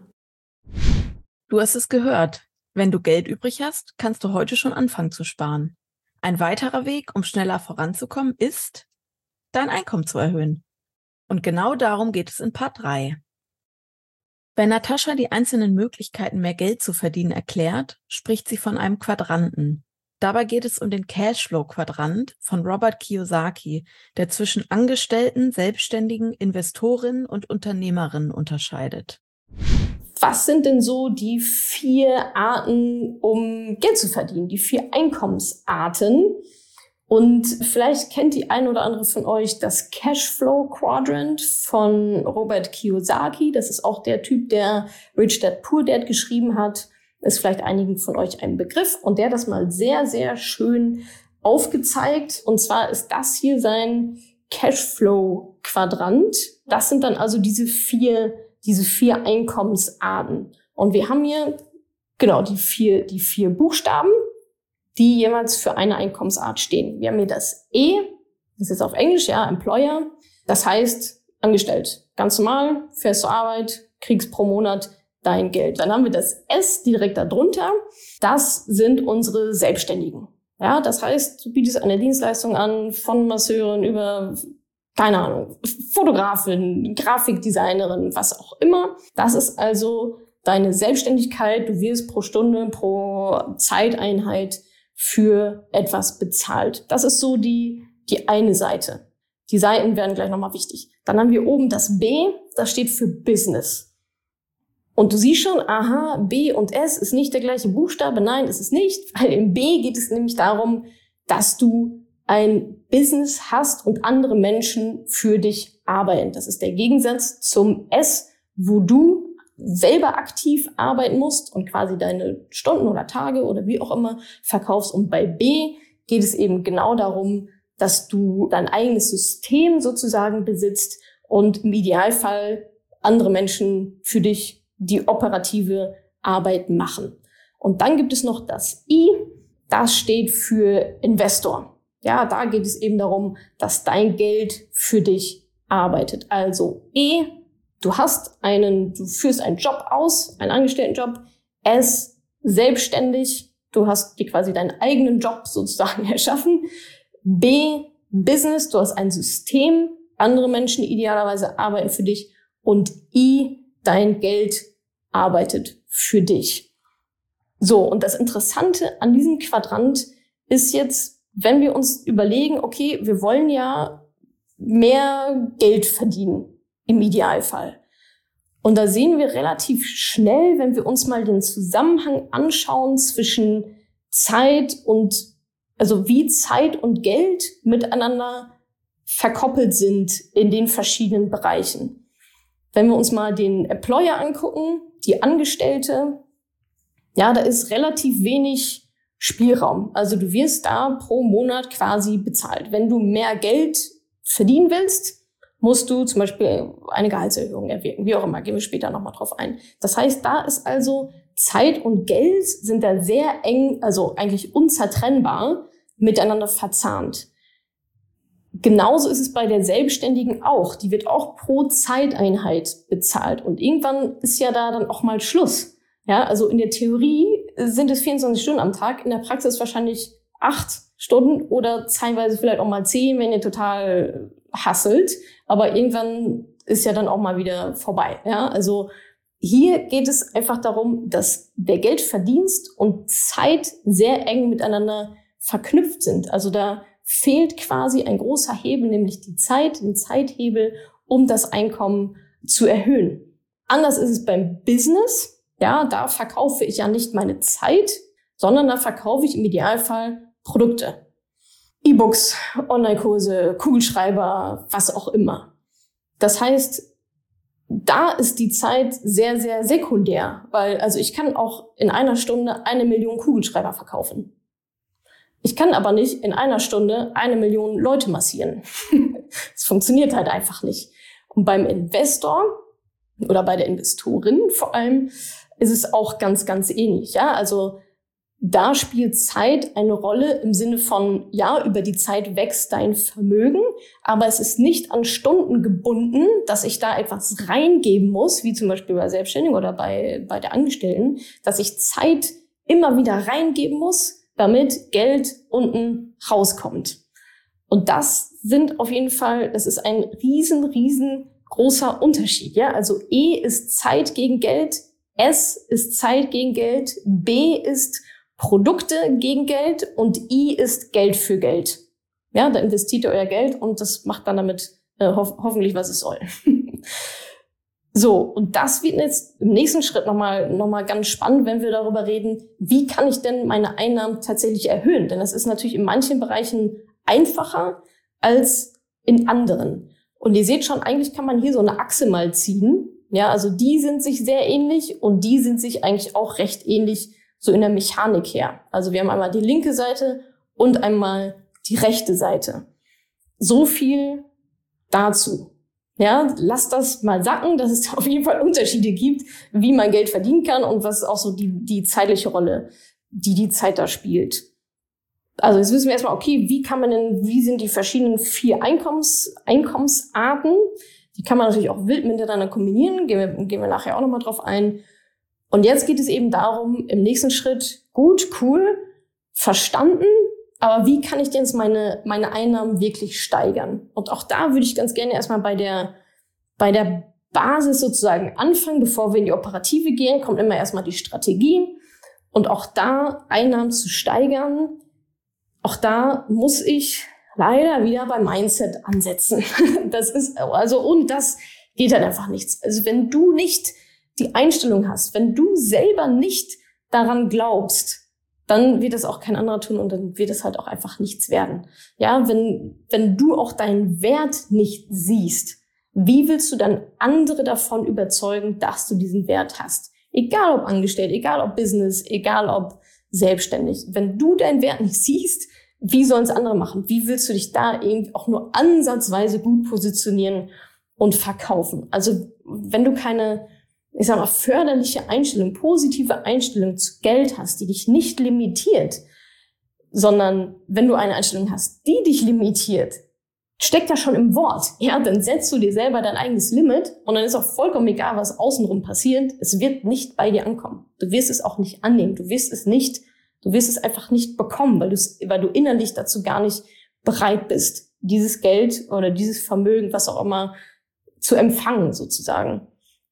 Du hast es gehört. Wenn du Geld übrig hast, kannst du heute schon anfangen zu sparen. Ein weiterer Weg, um schneller voranzukommen, ist, dein Einkommen zu erhöhen. Und genau darum geht es in Part drei. Wenn Natascha die einzelnen Möglichkeiten, mehr Geld zu verdienen, erklärt, spricht sie von einem Quadranten. Dabei geht es um den Cashflow-Quadrant von Robert Kiyosaki, der zwischen Angestellten, Selbstständigen, Investorinnen und Unternehmerinnen unterscheidet. Was sind denn so die vier Arten, um Geld zu verdienen? Die vier Einkommensarten. Und vielleicht kennt die ein oder andere von euch das Cashflow Quadrant von Robert Kiyosaki. Das ist auch der Typ, der Rich Dad Poor Dad geschrieben hat. Ist vielleicht einigen von euch ein Begriff. Und der hat das mal sehr, sehr schön aufgezeigt. Und zwar ist das hier sein Cashflow Quadrant. Das sind dann also diese vier diese vier Einkommensarten. Und wir haben hier, genau, die vier, die vier Buchstaben, die jeweils für eine Einkommensart stehen. Wir haben hier das E, das ist auf Englisch, ja, Employer. Das heißt, angestellt. Ganz normal, fährst zur Arbeit, kriegst pro Monat dein Geld. Dann haben wir das S direkt darunter. Das sind unsere Selbstständigen. Ja, das heißt, du bietest eine Dienstleistung an, von Masseurin über keine Ahnung, Fotografin, Grafikdesignerin, was auch immer. Das ist also deine Selbstständigkeit. Du wirst pro Stunde, pro Zeiteinheit für etwas bezahlt. Das ist so die, die eine Seite. Die Seiten werden gleich nochmal wichtig. Dann haben wir oben das B, das steht für Business. Und du siehst schon, aha, B und S ist nicht der gleiche Buchstabe. Nein, ist es nicht, weil im B geht es nämlich darum, dass du ein Business hast und andere Menschen für dich arbeiten. Das ist der Gegensatz zum S, wo du selber aktiv arbeiten musst und quasi deine Stunden oder Tage oder wie auch immer verkaufst. Und bei B geht es eben genau darum, dass du dein eigenes System sozusagen besitzt und im Idealfall andere Menschen für dich die operative Arbeit machen. Und dann gibt es noch das I, das steht für Investor. Ja, da geht es eben darum, dass dein Geld für dich arbeitet. Also E, du hast einen, du führst einen Job aus, einen Angestelltenjob. S, selbstständig, du hast dir quasi deinen eigenen Job sozusagen erschaffen. B, Business, du hast ein System, andere Menschen idealerweise arbeiten für dich. Und I, dein Geld arbeitet für dich. So, und das Interessante an diesem Quadrant ist jetzt, wenn wir uns überlegen, okay, wir wollen ja mehr Geld verdienen, im Idealfall. Und da sehen wir relativ schnell, wenn wir uns mal den Zusammenhang anschauen zwischen Zeit und, also wie Zeit und Geld miteinander verkoppelt sind in den verschiedenen Bereichen. Wenn wir uns mal den Employer angucken, die Angestellte, ja, da ist relativ wenig Spielraum. Also du wirst da pro Monat quasi bezahlt. Wenn du mehr Geld verdienen willst, musst du zum Beispiel eine Gehaltserhöhung erwirken. Wie auch immer, gehen wir später nochmal drauf ein. Das heißt, da ist also Zeit und Geld sind da sehr eng, also eigentlich unzertrennbar miteinander verzahnt. Genauso ist es bei der Selbstständigen auch. Die wird auch pro Zeiteinheit bezahlt. Und irgendwann ist ja da dann auch mal Schluss. Ja, also in der Theorie sind es vierundzwanzig Stunden am Tag, in der Praxis wahrscheinlich acht Stunden oder teilweise vielleicht auch mal zehn, wenn ihr total hasselt. Aber irgendwann ist ja dann auch mal wieder vorbei. Ja, also hier geht es einfach darum, dass der Geldverdienst und Zeit sehr eng miteinander verknüpft sind. Also da fehlt quasi ein großer Hebel, nämlich die Zeit, den Zeithebel, um das Einkommen zu erhöhen. Anders ist es beim Business. Ja, da verkaufe ich ja nicht meine Zeit, sondern da verkaufe ich im Idealfall Produkte. E-Books, Online-Kurse, Kugelschreiber, was auch immer. Das heißt, da ist die Zeit sehr, sehr sekundär, weil also ich kann auch in einer Stunde eine Million Kugelschreiber verkaufen. Ich kann aber nicht in einer Stunde eine Million Leute massieren. Das funktioniert halt einfach nicht. Und beim Investor oder bei der Investorin vor allem ist es auch ganz, ganz ähnlich. Ja, also da spielt Zeit eine Rolle im Sinne von, ja, über die Zeit wächst dein Vermögen, aber es ist nicht an Stunden gebunden, dass ich da etwas reingeben muss, wie zum Beispiel bei Selbstständigen oder bei, bei der Angestellten, dass ich Zeit immer wieder reingeben muss, damit Geld unten rauskommt. Und das sind auf jeden Fall, das ist ein riesen, riesen großer Unterschied. Ja, also E ist Zeit gegen Geld, S ist Zeit gegen Geld, B ist Produkte gegen Geld und I ist Geld für Geld. Ja, da investiert ihr euer Geld und das macht dann damit äh, ho- hoffentlich, was es soll. So, und das wird jetzt im nächsten Schritt nochmal noch mal ganz spannend, wenn wir darüber reden, wie kann ich denn meine Einnahmen tatsächlich erhöhen? Denn das ist natürlich in manchen Bereichen einfacher als in anderen. Und ihr seht schon, eigentlich kann man hier so eine Achse mal ziehen. Ja, also die sind sich sehr ähnlich und die sind sich eigentlich auch recht ähnlich so in der Mechanik her. Also wir haben einmal die linke Seite und einmal die rechte Seite. So viel dazu. Ja, lasst das mal sacken, dass es auf jeden Fall Unterschiede gibt, wie man Geld verdienen kann und was auch so die, die zeitliche Rolle, die die Zeit da spielt. Also jetzt wissen wir erstmal, okay, wie kann man denn, wie sind die verschiedenen vier Einkommens, Einkommensarten? Die kann man natürlich auch wild miteinander kombinieren, gehen wir, gehen wir nachher auch nochmal drauf ein. Und jetzt geht es eben darum, im nächsten Schritt, gut, cool, verstanden, aber wie kann ich denn jetzt meine, meine Einnahmen wirklich steigern? Und auch da würde ich ganz gerne erstmal bei der, bei der Basis sozusagen anfangen, bevor wir in die Operative gehen, kommt immer erstmal die Strategie. Und auch da Einnahmen zu steigern, auch da muss ich leider wieder beim Mindset ansetzen. Das ist, also, und das geht dann einfach nichts. Also wenn du nicht die Einstellung hast, wenn du selber nicht daran glaubst, dann wird es auch kein anderer tun und dann wird es halt auch einfach nichts werden. Ja, wenn, wenn du auch deinen Wert nicht siehst, wie willst du dann andere davon überzeugen, dass du diesen Wert hast? Egal ob angestellt, egal ob Business, egal ob selbstständig. Wenn du deinen Wert nicht siehst, wie sollen es andere machen? Wie willst du dich da irgendwie auch nur ansatzweise gut positionieren und verkaufen? Also wenn du keine, ich sag mal, förderliche Einstellung, positive Einstellung zu Geld hast, die dich nicht limitiert, sondern wenn du eine Einstellung hast, die dich limitiert, steckt da schon im Wort. Ja, dann setzt du dir selber dein eigenes Limit und dann ist auch vollkommen egal, was außenrum passiert. Es wird nicht bei dir ankommen. Du wirst es auch nicht annehmen. Du wirst es nicht, du wirst es einfach nicht bekommen, weil du weil du innerlich dazu gar nicht bereit bist, dieses Geld oder dieses Vermögen, was auch immer, zu empfangen sozusagen.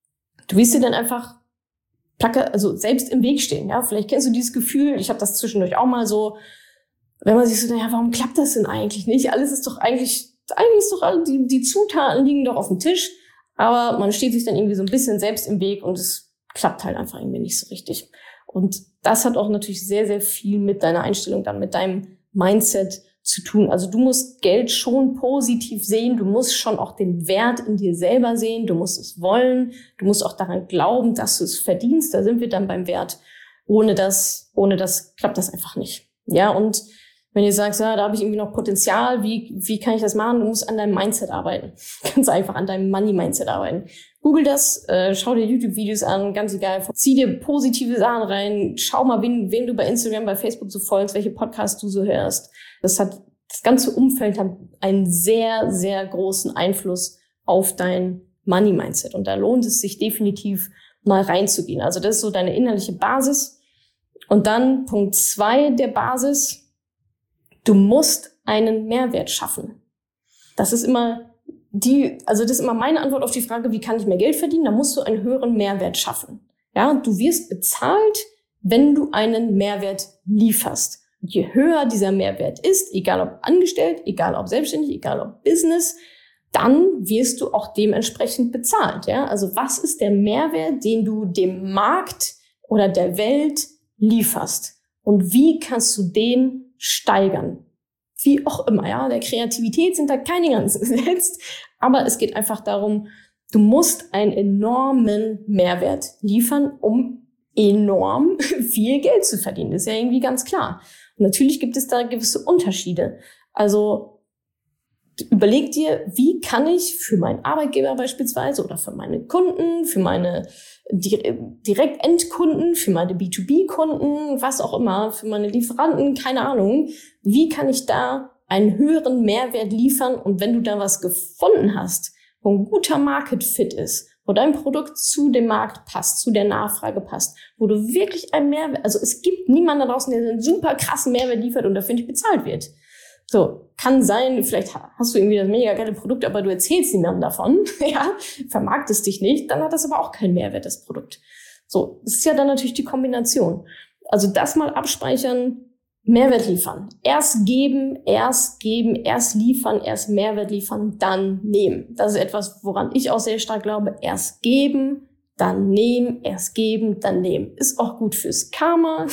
Du wirst dir dann einfach placke, also selbst im Weg stehen. Ja, vielleicht kennst du dieses Gefühl. Ich habe das zwischendurch auch mal so, wenn man sich so, naja, warum klappt das denn eigentlich nicht? Alles ist doch eigentlich, eigentlich ist doch, die, die Zutaten liegen doch auf dem Tisch, aber man steht sich dann irgendwie so ein bisschen selbst im Weg und es klappt halt einfach irgendwie nicht so richtig. Und das hat auch natürlich sehr, sehr viel mit deiner Einstellung, dann mit deinem Mindset zu tun. Also du musst Geld schon positiv sehen, du musst schon auch den Wert in dir selber sehen, du musst es wollen, du musst auch daran glauben, dass du es verdienst. Da sind wir dann beim Wert. Ohne das, ohne das klappt das einfach nicht. Ja, und wenn ihr sagt, ja, da habe ich irgendwie noch Potenzial, wie, wie kann ich das machen? Du musst an deinem Mindset arbeiten. Ganz einfach an deinem Money-Mindset arbeiten. Google das, äh, schau dir YouTube-Videos an, ganz egal. Zieh dir positive Sachen rein. Schau mal, wen, wen du bei Instagram, bei Facebook so folgst, welche Podcasts du so hörst. Das hat, das ganze Umfeld hat einen sehr, sehr großen Einfluss auf dein Money-Mindset. Und da lohnt es sich definitiv mal reinzugehen. Also das ist so deine innerliche Basis. Und dann Punkt zwei der Basis. Du musst einen Mehrwert schaffen. Das ist immer die, also das ist immer meine Antwort auf die Frage, wie kann ich mehr Geld verdienen? Da musst du einen höheren Mehrwert schaffen. Ja, du wirst bezahlt, wenn du einen Mehrwert lieferst. Und je höher dieser Mehrwert ist, egal ob angestellt, egal ob selbstständig, egal ob Business, dann wirst du auch dementsprechend bezahlt. Ja, also was ist der Mehrwert, den du dem Markt oder der Welt lieferst? Und wie kannst du den steigern? Wie auch immer, ja. Der Kreativität sind da keine Grenzen gesetzt. Aber es geht einfach darum, du musst einen enormen Mehrwert liefern, um enorm viel Geld zu verdienen. Das ist ja irgendwie ganz klar. Und natürlich gibt es da gewisse Unterschiede. Also überleg dir, wie kann ich für meinen Arbeitgeber beispielsweise oder für meine Kunden, für meine Direktendkunden, für meine B zwei B Kunden, was auch immer, für meine Lieferanten, keine Ahnung, wie kann ich da einen höheren Mehrwert liefern? Und wenn du da was gefunden hast, wo ein guter Market Fit ist, wo dein Produkt zu dem Markt passt, zu der Nachfrage passt, wo du wirklich einen Mehrwert, also es gibt niemanden da draußen, der einen super krassen Mehrwert liefert und dafür nicht bezahlt wird. So, kann sein, vielleicht hast du irgendwie das mega geile Produkt, aber du erzählst niemandem davon, ja, vermarktest dich nicht, dann hat das aber auch keinen Mehrwert, das Produkt. So, das ist ja dann natürlich die Kombination. Also das mal abspeichern, Mehrwert liefern. Erst geben, erst geben, erst liefern, erst Mehrwert liefern, dann nehmen. Das ist etwas, woran ich auch sehr stark glaube. Erst geben, dann nehmen, erst geben, dann nehmen. Ist auch gut fürs Karma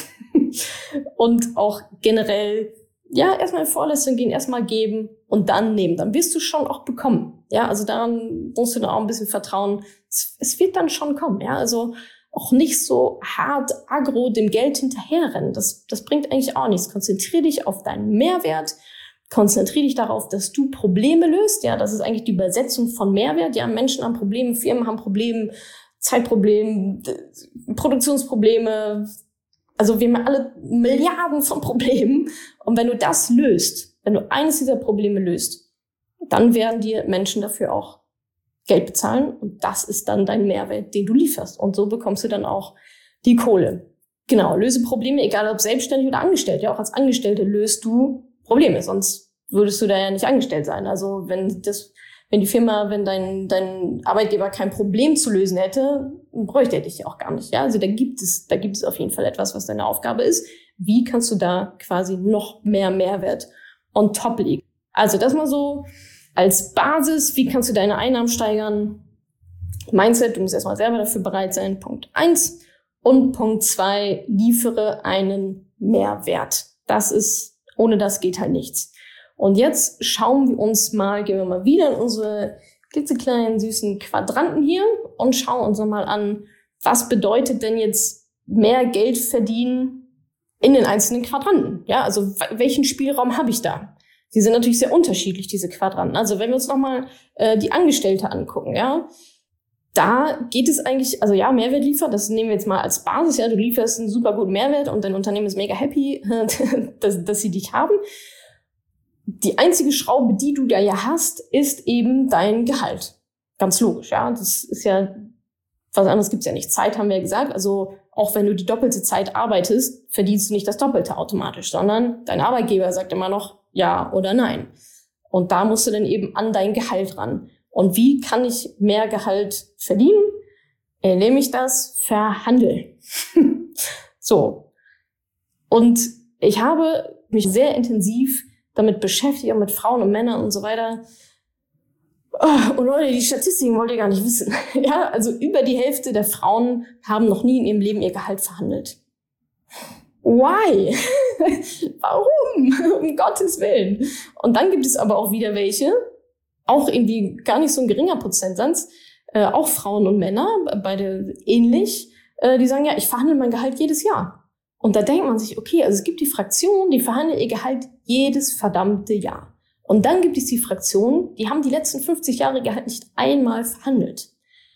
und auch generell, ja, erstmal in Vorleistung gehen, erstmal geben und dann nehmen. Dann wirst du schon auch bekommen. Ja, also daran musst du dann auch ein bisschen vertrauen. Es, es wird dann schon kommen. Ja, also auch nicht so hart aggro dem Geld hinterherrennen. Das, das bringt eigentlich auch nichts. Konzentriere dich auf deinen Mehrwert. Konzentriere dich darauf, dass du Probleme löst. Ja, das ist eigentlich die Übersetzung von Mehrwert. Ja, Menschen haben Probleme, Firmen haben Probleme, Zeitprobleme, Produktionsprobleme. Also wir haben alle Milliarden von Problemen. Und wenn du das löst, wenn du eines dieser Probleme löst, dann werden dir Menschen dafür auch Geld bezahlen. Und das ist dann dein Mehrwert, den du lieferst. Und so bekommst du dann auch die Kohle. Genau, löse Probleme, egal ob selbstständig oder angestellt. Ja, auch als Angestellte löst du Probleme. Sonst würdest du da ja nicht angestellt sein. Also wenn das, Wenn die Firma, wenn dein, dein Arbeitgeber kein Problem zu lösen hätte, bräuchte er dich ja auch gar nicht. Ja, also da gibt es, da gibt es auf jeden Fall etwas, was deine Aufgabe ist. Wie kannst du da quasi noch mehr Mehrwert on top legen? Also das mal so als Basis. Wie kannst du deine Einnahmen steigern? Mindset, du musst erstmal selber dafür bereit sein. Punkt eins. Und Punkt zwei, liefere einen Mehrwert. Das ist, ohne das geht halt nichts. Und jetzt schauen wir uns mal, gehen wir mal wieder in unsere klitzekleinen, süßen Quadranten hier und schauen uns nochmal an, was bedeutet denn jetzt mehr Geld verdienen in den einzelnen Quadranten? Ja, also welchen Spielraum habe ich da? Die sind natürlich sehr unterschiedlich, diese Quadranten. Also wenn wir uns nochmal äh, die Angestellte angucken, ja, da geht es eigentlich, also ja, Mehrwert liefern, das nehmen wir jetzt mal als Basis, ja, du lieferst einen super guten Mehrwert und dein Unternehmen ist mega happy, dass, dass sie dich haben. Die einzige Schraube, die du da ja hast, ist eben dein Gehalt. Ganz logisch, ja. Das ist ja, was anderes gibt's ja nicht. Zeit haben wir ja gesagt. Also auch wenn du die doppelte Zeit arbeitest, verdienst du nicht das Doppelte automatisch, sondern dein Arbeitgeber sagt immer noch ja oder nein. Und da musst du dann eben an dein Gehalt ran. Und wie kann ich mehr Gehalt verdienen? Indem ich das verhandle. So. Und ich habe mich sehr intensiv damit beschäftigt, auch mit Frauen und Männern und so weiter. Oh, und Leute, die Statistiken wollt ihr gar nicht wissen. Ja, also über die Hälfte der Frauen haben noch nie in ihrem Leben ihr Gehalt verhandelt. Why? Warum? Um Gottes Willen. Und dann gibt es aber auch wieder welche, auch irgendwie gar nicht so ein geringer Prozentsatz, äh, auch Frauen und Männer, beide ähnlich, äh, die sagen, ja, ich verhandle mein Gehalt jedes Jahr. Und da denkt man sich, okay, also es gibt die Fraktion, die verhandelt ihr Gehalt jedes verdammte Jahr. Und dann gibt es die Fraktion, die haben die letzten fünfzig Jahre Gehalt nicht einmal verhandelt.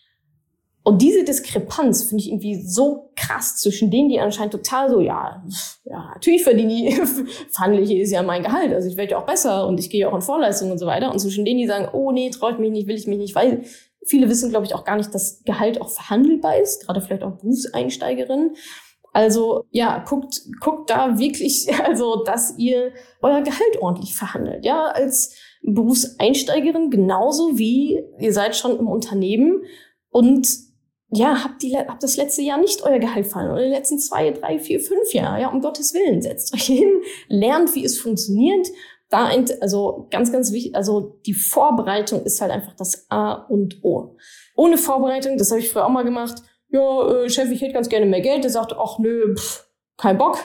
Und diese Diskrepanz finde ich irgendwie so krass zwischen denen, die anscheinend total so, ja, ja, natürlich verdiene ich, verhandle ich jedes Jahr mein Gehalt, also ich werde ja auch besser und ich gehe ja auch in Vorleistungen und so weiter. Und zwischen denen, die sagen, oh nee, traue ich mich nicht, will ich mich nicht, weil viele wissen, glaube ich, auch gar nicht, dass Gehalt auch verhandelbar ist, gerade vielleicht auch Berufseinsteigerinnen. Also ja, guckt guckt da wirklich, also dass ihr euer Gehalt ordentlich verhandelt, ja, als Berufseinsteigerin genauso wie ihr seid schon im Unternehmen und ja, habt die habt das letzte Jahr nicht euer Gehalt verhandelt oder die letzten zwei, drei, vier, fünf Jahre, ja, um Gottes Willen, setzt euch hin, lernt, wie es funktioniert. Da ein, also ganz, ganz wichtig, also die Vorbereitung ist halt einfach das A und O. Ohne Vorbereitung, das habe ich früher auch mal gemacht. Ja, äh, Chef, ich hätte ganz gerne mehr Geld. Der sagt, ach nö, pff, kein Bock.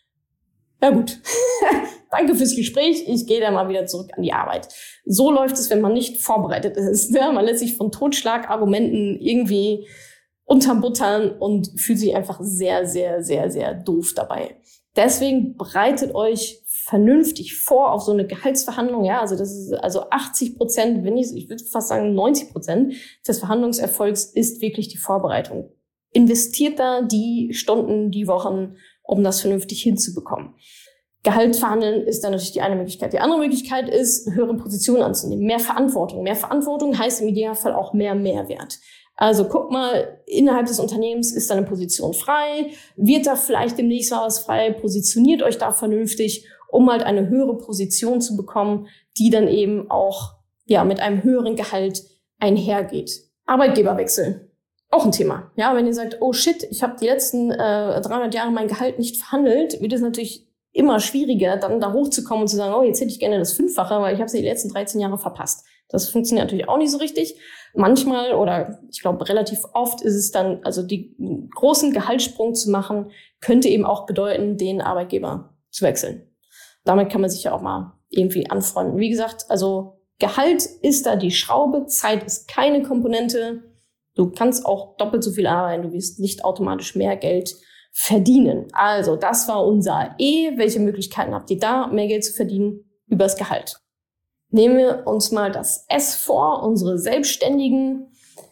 Ja gut, danke fürs Gespräch. Ich gehe dann mal wieder zurück an die Arbeit. So läuft es, wenn man nicht vorbereitet ist. Ja, man lässt sich von Totschlagargumenten irgendwie unterbuttern und fühlt sich einfach sehr, sehr, sehr, sehr doof dabei. Deswegen bereitet euch vernünftig vor auf so eine Gehaltsverhandlung. Ja, also das ist also achtzig Prozent, wenn ich, ich würde fast sagen neunzig Prozent des Verhandlungserfolgs ist wirklich die Vorbereitung. Investiert da die Stunden, die Wochen, um das vernünftig hinzubekommen. Gehalt verhandeln ist dann natürlich die eine Möglichkeit. Die andere Möglichkeit ist, höhere Positionen anzunehmen, mehr Verantwortung. Mehr Verantwortung heißt im Idealfall auch mehr Mehrwert. Also guck mal, innerhalb des Unternehmens ist da eine Position frei, wird da vielleicht demnächst mal was frei, positioniert euch da vernünftig, um halt eine höhere Position zu bekommen, die dann eben auch ja mit einem höheren Gehalt einhergeht. Arbeitgeberwechsel, auch ein Thema. Ja, wenn ihr sagt, oh shit, ich habe die letzten äh, dreihundert Jahre mein Gehalt nicht verhandelt, wird es natürlich immer schwieriger, dann da hochzukommen und zu sagen, oh, jetzt hätte ich gerne das Fünffache, weil ich habe sie die letzten dreizehn Jahre verpasst. Das funktioniert natürlich auch nicht so richtig. Manchmal oder ich glaube relativ oft ist es dann, also die großen Gehaltssprung zu machen, könnte eben auch bedeuten, den Arbeitgeber zu wechseln. Damit kann man sich ja auch mal irgendwie anfreunden. Wie gesagt, also Gehalt ist da die Schraube, Zeit ist keine Komponente. Du kannst auch doppelt so viel arbeiten, du wirst nicht automatisch mehr Geld verdienen. Also das war unser E. Welche Möglichkeiten habt ihr da, mehr Geld zu verdienen? Übers Gehalt. Nehmen wir uns mal das S vor, unsere Selbstständigen.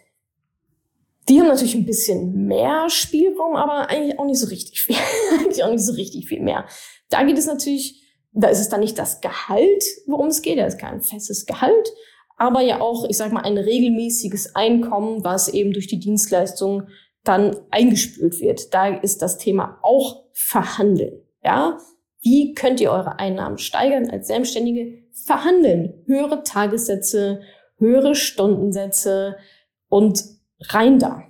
Die haben natürlich ein bisschen mehr Spielraum, aber eigentlich auch nicht so richtig viel. eigentlich auch nicht so richtig viel mehr. Da geht es natürlich, da ist es dann nicht das Gehalt, worum es geht. Da ist kein festes Gehalt, aber ja auch, ich sag mal, ein regelmäßiges Einkommen, was eben durch die Dienstleistung dann eingespült wird. Da ist das Thema auch Verhandeln. Ja, wie könnt ihr eure Einnahmen steigern als Selbstständige? Verhandeln. Höhere Tagessätze, höhere Stundensätze und rein da.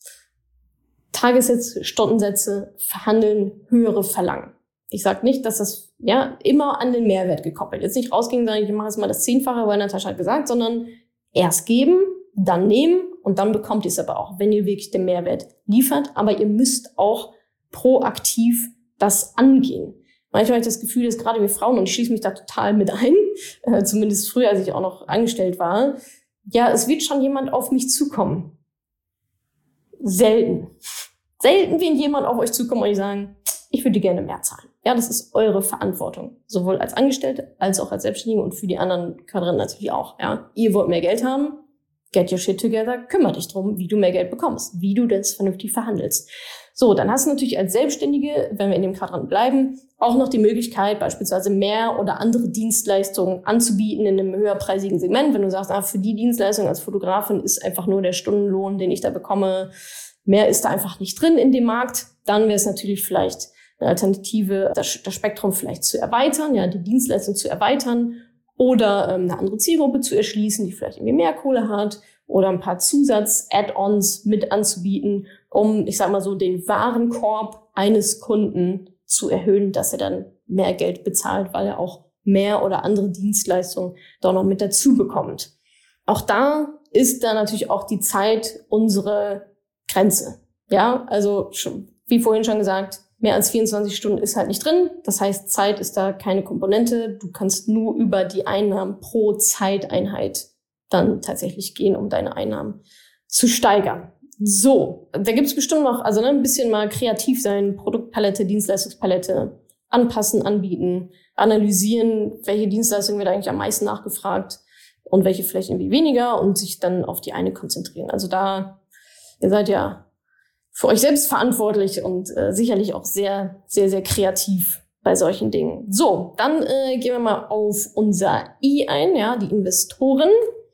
Tagessätze, Stundensätze, verhandeln, höhere verlangen. Ich sage nicht, dass das ja immer an den Mehrwert gekoppelt ist. Jetzt nicht rausgehen und sagen, ich mache jetzt mal das Zehnfache, weil Natascha hat gesagt, sondern erst geben, dann nehmen und dann bekommt ihr es aber auch, wenn ihr wirklich den Mehrwert liefert. Aber ihr müsst auch proaktiv das angehen. Manchmal habe ich das Gefühl, dass gerade wir Frauen, und ich schließe mich da total mit ein, äh, zumindest früher, als ich auch noch angestellt war, ja, es wird schon jemand auf mich zukommen. Selten. Selten wird jemand auf euch zukommen und euch sagen, ich würde gerne mehr zahlen. Ja, das ist eure Verantwortung. Sowohl als Angestellte, als auch als Selbstständige und für die anderen Quadranten natürlich auch. Ja, ihr wollt mehr Geld haben, get your shit together, kümmere dich drum, wie du mehr Geld bekommst, wie du das vernünftig verhandelst. So, dann hast du natürlich als Selbstständige, wenn wir in dem Quadranten bleiben, auch noch die Möglichkeit, beispielsweise mehr oder andere Dienstleistungen anzubieten in einem höherpreisigen Segment. Wenn du sagst, ah, für die Dienstleistung als Fotografin ist einfach nur der Stundenlohn, den ich da bekomme, mehr ist da einfach nicht drin in dem Markt, dann wäre es natürlich vielleicht eine Alternative, das, das Spektrum vielleicht zu erweitern, ja, die Dienstleistung zu erweitern oder ähm, eine andere Zielgruppe zu erschließen, die vielleicht irgendwie mehr Kohle hat oder ein paar Zusatz-Add-ons mit anzubieten, um, ich sag mal so, den Warenkorb eines Kunden zu erhöhen, dass er dann mehr Geld bezahlt, weil er auch mehr oder andere Dienstleistungen da noch mit dazu bekommt. Auch da ist da natürlich auch die Zeit unsere Grenze. Ja, also schon, wie vorhin schon gesagt, mehr als vierundzwanzig Stunden ist halt nicht drin. Das heißt, Zeit ist da keine Komponente. Du kannst nur über die Einnahmen pro Zeiteinheit dann tatsächlich gehen, um deine Einnahmen zu steigern. So, da gibt's bestimmt noch, also ne, ein bisschen mal kreativ sein, Produktpalette, Dienstleistungspalette, anpassen, anbieten, analysieren, welche Dienstleistung wird eigentlich am meisten nachgefragt und welche vielleicht irgendwie weniger und sich dann auf die eine konzentrieren. Also da, ihr seid ja für euch selbst verantwortlich und äh, sicherlich auch sehr, sehr, sehr kreativ bei solchen Dingen. So, dann äh, gehen wir mal auf unser I ein, ja, die Investoren.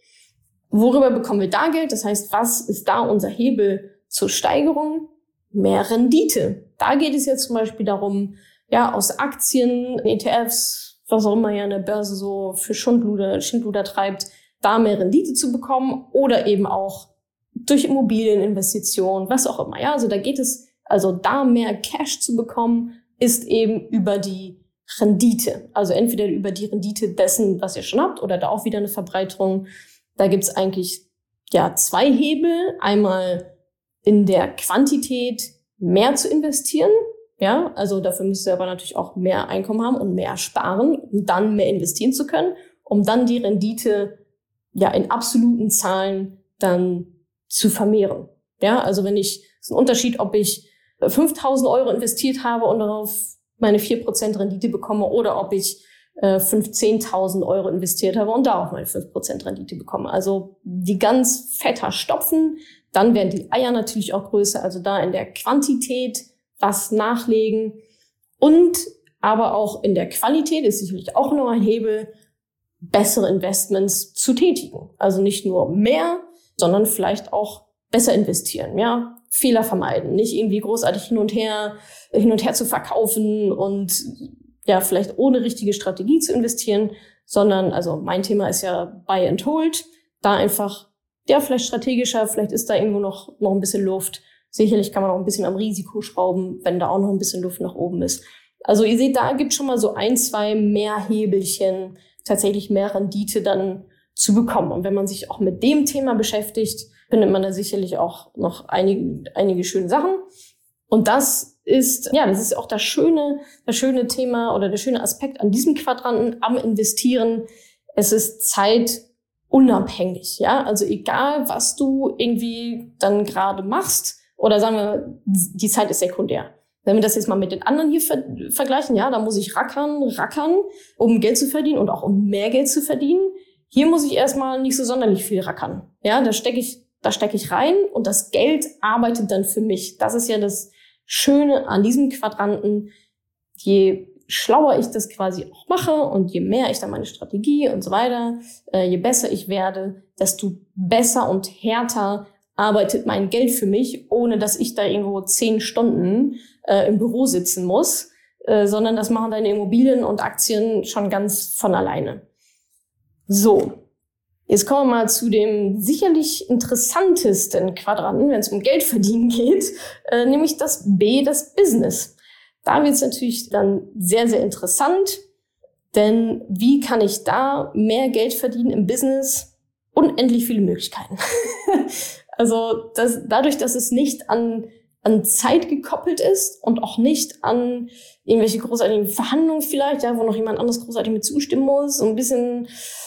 Worüber bekommen wir da Geld? Das heißt, was ist da unser Hebel zur Steigerung? Mehr Rendite. Da geht es jetzt zum Beispiel darum, ja, aus Aktien, E T Fs, was auch immer ja an der Börse so für Schindluder, Schindluder treibt, da mehr Rendite zu bekommen oder eben auch durch Immobilieninvestitionen, was auch immer. Ja, also da geht es, also da mehr Cash zu bekommen, ist eben über die Rendite. Also entweder über die Rendite dessen, was ihr schon habt, oder da auch wieder eine Verbreiterung. Da gibt's eigentlich ja zwei Hebel. Einmal in der Quantität mehr zu investieren. Ja, also dafür müsst ihr aber natürlich auch mehr Einkommen haben und mehr sparen, um dann mehr investieren zu können, um dann die Rendite ja in absoluten Zahlen dann zu vermehren. Ja, also wenn ich, es ist ein Unterschied, ob ich fünftausend Euro investiert habe und darauf meine vier Prozent Rendite bekomme oder ob ich äh, fünfzehntausend Euro investiert habe und da auch meine fünf Prozent Rendite bekomme. Also die ganz fetter stopfen, dann werden die Eier natürlich auch größer, also da in der Quantität was nachlegen und aber auch in der Qualität ist sicherlich auch noch ein Hebel, bessere Investments zu tätigen. Also nicht nur mehr, sondern vielleicht auch besser investieren, ja, Fehler vermeiden, nicht irgendwie großartig hin und her, hin und her zu verkaufen und ja, vielleicht ohne richtige Strategie zu investieren, sondern, also mein Thema ist ja Buy and Hold, da einfach, ja, vielleicht strategischer, vielleicht ist da irgendwo noch, noch ein bisschen Luft. Sicherlich kann man auch ein bisschen am Risiko schrauben, wenn da auch noch ein bisschen Luft nach oben ist. Also ihr seht, da gibt schon mal so ein, zwei mehr Hebelchen, tatsächlich mehr Rendite dann zu bekommen. Und wenn man sich auch mit dem Thema beschäftigt, findet man da sicherlich auch noch einige, einige schöne Sachen. Und das ist, ja, das ist auch das schöne, das schöne Thema oder der schöne Aspekt an diesem Quadranten am Investieren. Es ist zeitunabhängig, ja. Also egal, was du irgendwie dann gerade machst, oder sagen wir, die Zeit ist sekundär. Wenn wir das jetzt mal mit den anderen hier ver- vergleichen, ja, da muss ich rackern, rackern, um Geld zu verdienen und auch um mehr Geld zu verdienen. Hier muss ich erstmal nicht so sonderlich viel rackern. Ja, da stecke ich, da stecke ich rein und das Geld arbeitet dann für mich. Das ist ja das Schöne an diesem Quadranten. Je schlauer ich das quasi auch mache und je mehr ich dann meine Strategie und so weiter, äh, je besser ich werde, desto besser und härter arbeitet mein Geld für mich, ohne dass ich da irgendwo zehn Stunden äh, im Büro sitzen muss, äh, sondern das machen deine Immobilien und Aktien schon ganz von alleine. So, Jetzt kommen wir mal zu dem sicherlich interessantesten Quadranten, wenn es um Geld verdienen geht, äh, nämlich das B, das Business. Da wird es natürlich dann sehr, sehr interessant, denn wie kann ich da mehr Geld verdienen im Business? Unendlich viele Möglichkeiten. Also das, dadurch, dass es nicht an, an Zeit gekoppelt ist und auch nicht an irgendwelche großartigen Verhandlungen vielleicht, ja, wo noch jemand anderes großartig mit zustimmen muss, so ein bisschen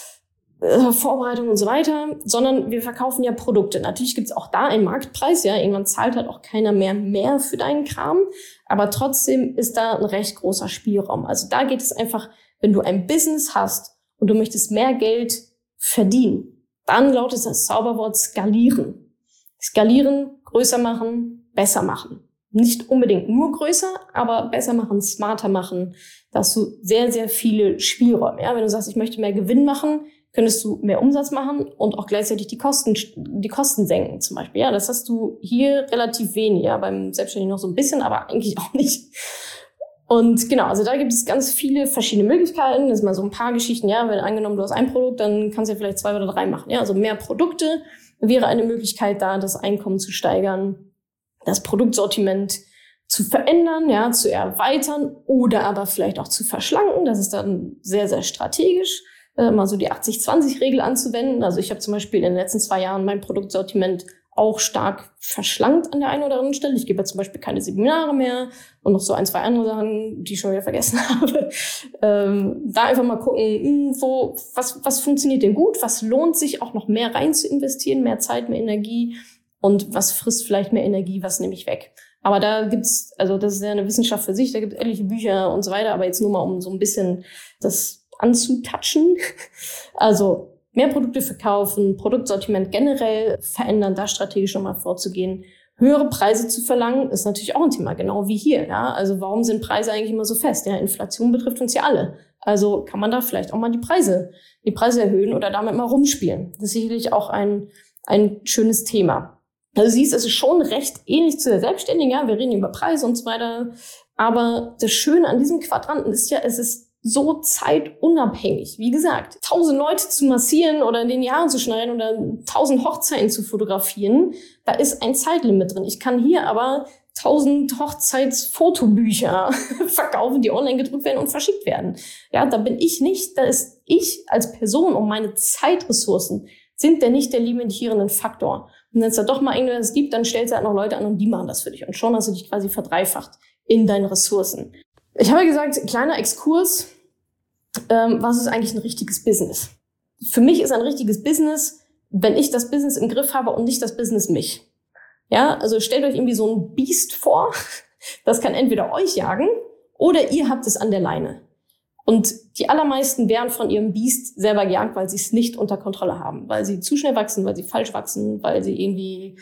äh, Vorbereitung und so weiter, sondern wir verkaufen ja Produkte. Natürlich gibt es auch da einen Marktpreis, ja, irgendwann zahlt halt auch keiner mehr mehr für deinen Kram, aber trotzdem ist da ein recht großer Spielraum. Also da geht es einfach, wenn du ein Business hast und du möchtest mehr Geld verdienen, dann lautet das Zauberwort skalieren. Skalieren, größer machen, besser machen. Nicht unbedingt nur größer, aber besser machen, smarter machen. Da hast du sehr, sehr viele Spielräume. Ja, wenn du sagst, ich möchte mehr Gewinn machen, könntest du mehr Umsatz machen und auch gleichzeitig die Kosten, die Kosten senken zum Beispiel. Ja, das hast du hier relativ wenig. Ja, beim Selbstständigen noch so ein bisschen, aber eigentlich auch nicht. Und genau, also da gibt es ganz viele verschiedene Möglichkeiten. Das sind mal so ein paar Geschichten. Ja, wenn angenommen, du hast ein Produkt, dann kannst du ja vielleicht zwei oder drei machen. Ja, also mehr Produkte wäre eine Möglichkeit da, das Einkommen zu steigern, das Produktsortiment zu verändern, ja, zu erweitern oder aber vielleicht auch zu verschlanken. Das ist dann sehr, sehr strategisch, äh, mal so die achtzig zwanzig Regel anzuwenden. Also ich habe zum Beispiel in den letzten zwei Jahren mein Produktsortiment auch stark verschlankt an der einen oder anderen Stelle. Ich gebe jetzt zum Beispiel keine Seminare mehr und noch so ein, zwei andere Sachen, die ich schon wieder vergessen habe. Ähm, da einfach mal gucken, wo, was, was funktioniert denn gut, was lohnt sich auch noch mehr rein zu investieren, mehr Zeit, mehr Energie und was frisst vielleicht mehr Energie, was nehme ich weg. Aber da gibt's, also das ist ja eine Wissenschaft für sich, da gibt es etliche Bücher und so weiter, aber jetzt nur mal, um so ein bisschen das anzutatschen. Also mehr Produkte verkaufen, Produktsortiment generell verändern, da strategisch nochmal vorzugehen. Höhere Preise zu verlangen, ist natürlich auch ein Thema, genau wie hier. Ja? Also warum sind Preise eigentlich immer so fest? Ja, Inflation betrifft uns ja alle. Also kann man da vielleicht auch mal die Preise, die Preise erhöhen oder damit mal rumspielen. Das ist sicherlich auch ein, ein schönes Thema. Also du siehst, es ist schon recht ähnlich zu der Selbstständigen. Ja, wir reden über Preise und so weiter. Aber das Schöne an diesem Quadranten ist ja, es ist so zeitunabhängig. Wie gesagt, tausend Leute zu massieren oder in den Jahren zu schneiden oder tausend Hochzeiten zu fotografieren, da ist ein Zeitlimit drin. Ich kann hier aber tausend Hochzeitsfotobücher verkaufen, die online gedruckt werden und verschickt werden. Ja, da bin ich nicht, da ist ich als Person und meine Zeitressourcen sind der nicht der limitierende Faktor. Und wenn es da doch mal irgendwas gibt, dann stellst du halt noch Leute an und die machen das für dich. Und schon hast du dich quasi verdreifacht in deinen Ressourcen. Ich habe ja gesagt, kleiner Exkurs, ähm, was ist eigentlich ein richtiges Business? Für mich ist ein richtiges Business, wenn ich das Business im Griff habe und nicht das Business mich. Ja, also stellt euch irgendwie so ein Biest vor, das kann entweder euch jagen oder ihr habt es an der Leine. Und die allermeisten werden von ihrem Biest selber gejagt, weil sie es nicht unter Kontrolle haben, weil sie zu schnell wachsen, weil sie falsch wachsen, weil sie irgendwie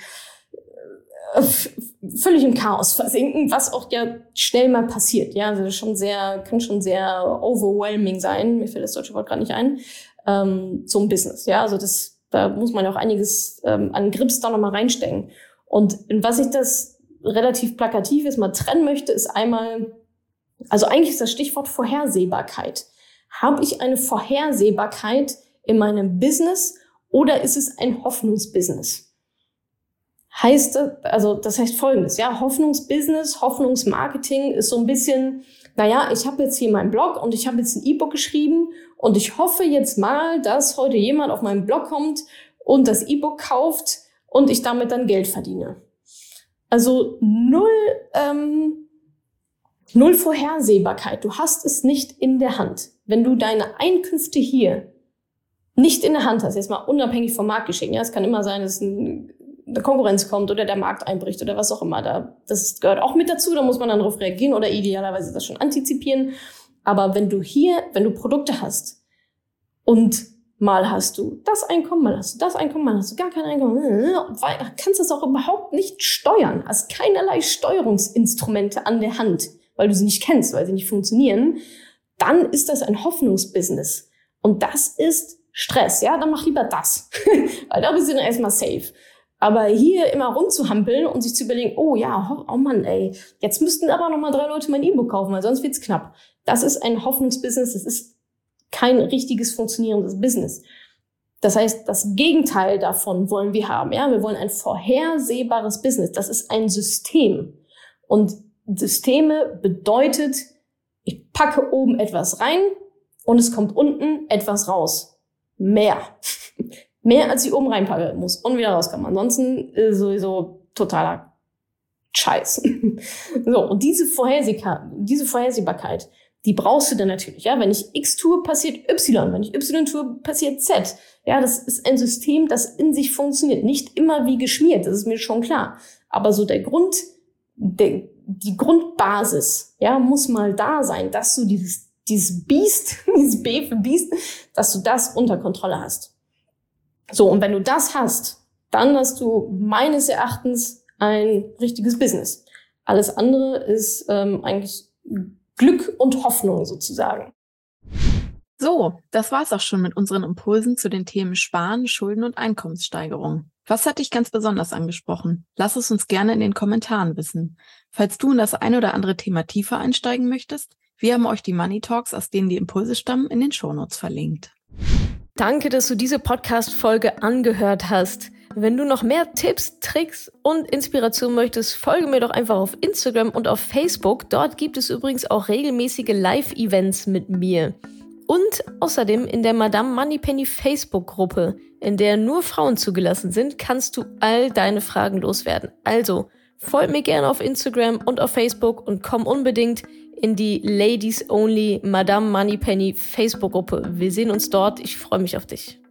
völlig im Chaos versinken, was auch ja schnell mal passiert. Ja, also das ist schon sehr, kann schon sehr overwhelming sein. Mir fällt das deutsche Wort gerade nicht ein. Ähm, so ein Business. Ja, also das, da muss man ja auch einiges ähm, an Grips da nochmal reinstecken. Und in was ich das relativ plakativ ist, mal trennen möchte, ist einmal, also eigentlich ist das Stichwort Vorhersehbarkeit. Habe ich eine Vorhersehbarkeit in meinem Business oder ist es ein Hoffnungsbusiness? Heißt, also das heißt Folgendes, ja, Hoffnungsbusiness, Hoffnungsmarketing ist so ein bisschen, naja, ich habe jetzt hier meinen Blog und ich habe jetzt ein E-Book geschrieben und ich hoffe jetzt mal, dass heute jemand auf meinen Blog kommt und das E-Book kauft und ich damit dann Geld verdiene. Also null, ähm, null Vorhersehbarkeit. Du hast es nicht in der Hand. Wenn du deine Einkünfte hier nicht in der Hand hast, jetzt mal unabhängig vom Marktgeschehen, ja, es kann immer sein, dass ein eine Konkurrenz kommt oder der Markt einbricht oder was auch immer. Da, das gehört auch mit dazu, da muss man dann darauf reagieren oder idealerweise das schon antizipieren. Aber wenn du hier, wenn du Produkte hast und mal hast du das Einkommen, mal hast du das Einkommen, mal hast du gar kein Einkommen, weil kannst du das auch überhaupt nicht steuern, hast keinerlei Steuerungsinstrumente an der Hand, weil du sie nicht kennst, weil sie nicht funktionieren, dann ist das ein Hoffnungsbusiness. Und das ist Stress, ja, dann mach lieber das, weil da bist du dann erstmal safe. Aber hier immer rumzuhampeln und sich zu überlegen, oh ja, oh Mann, ey, jetzt müssten aber noch mal drei Leute mein E-Book kaufen, weil sonst wird's knapp. Das ist ein Hoffnungsbusiness, das ist kein richtiges funktionierendes Business. Das heißt, das Gegenteil davon wollen wir haben. Ja, wir wollen ein vorhersehbares Business. Das ist ein System. Und Systeme bedeutet, ich packe oben etwas rein und es kommt unten etwas raus. Mehr. Mehr als ich oben reinpacke muss und wieder rauskommen. Ansonsten ist sowieso totaler Scheiß. So, und diese Vorhersehbarkeit, diese Vorhersehbarkeit, die brauchst du dann natürlich. Ja, wenn ich X tue, passiert Y. Wenn ich Y tue, passiert Z. Ja, das ist ein System, das in sich funktioniert. Nicht immer wie geschmiert, das ist mir schon klar. Aber so der Grund, der, die Grundbasis, ja, muss mal da sein, dass du dieses, dieses Biest, dieses B für Biest, dass du das unter Kontrolle hast. So, und wenn du das hast, dann hast du meines Erachtens ein richtiges Business. Alles andere ist ähm, eigentlich Glück und Hoffnung sozusagen. So, das war's auch schon mit unseren Impulsen zu den Themen Sparen, Schulden und Einkommenssteigerung. Was hat dich ganz besonders angesprochen? Lass es uns gerne in den Kommentaren wissen. Falls du in das ein oder andere Thema tiefer einsteigen möchtest, wir haben euch die Money Talks, aus denen die Impulse stammen, in den Shownotes verlinkt. Danke, dass du diese Podcast-Folge angehört hast. Wenn du noch mehr Tipps, Tricks und Inspiration möchtest, folge mir doch einfach auf Instagram und auf Facebook. Dort gibt es übrigens auch regelmäßige Live-Events mit mir. Und außerdem in der Madame Moneypenny Facebook-Gruppe, in der nur Frauen zugelassen sind, kannst du all deine Fragen loswerden. Also, folg mir gerne auf Instagram und auf Facebook und komm unbedingt in die Ladies Only Madame Moneypenny Facebook-Gruppe. Wir sehen uns dort. Ich freue mich auf dich.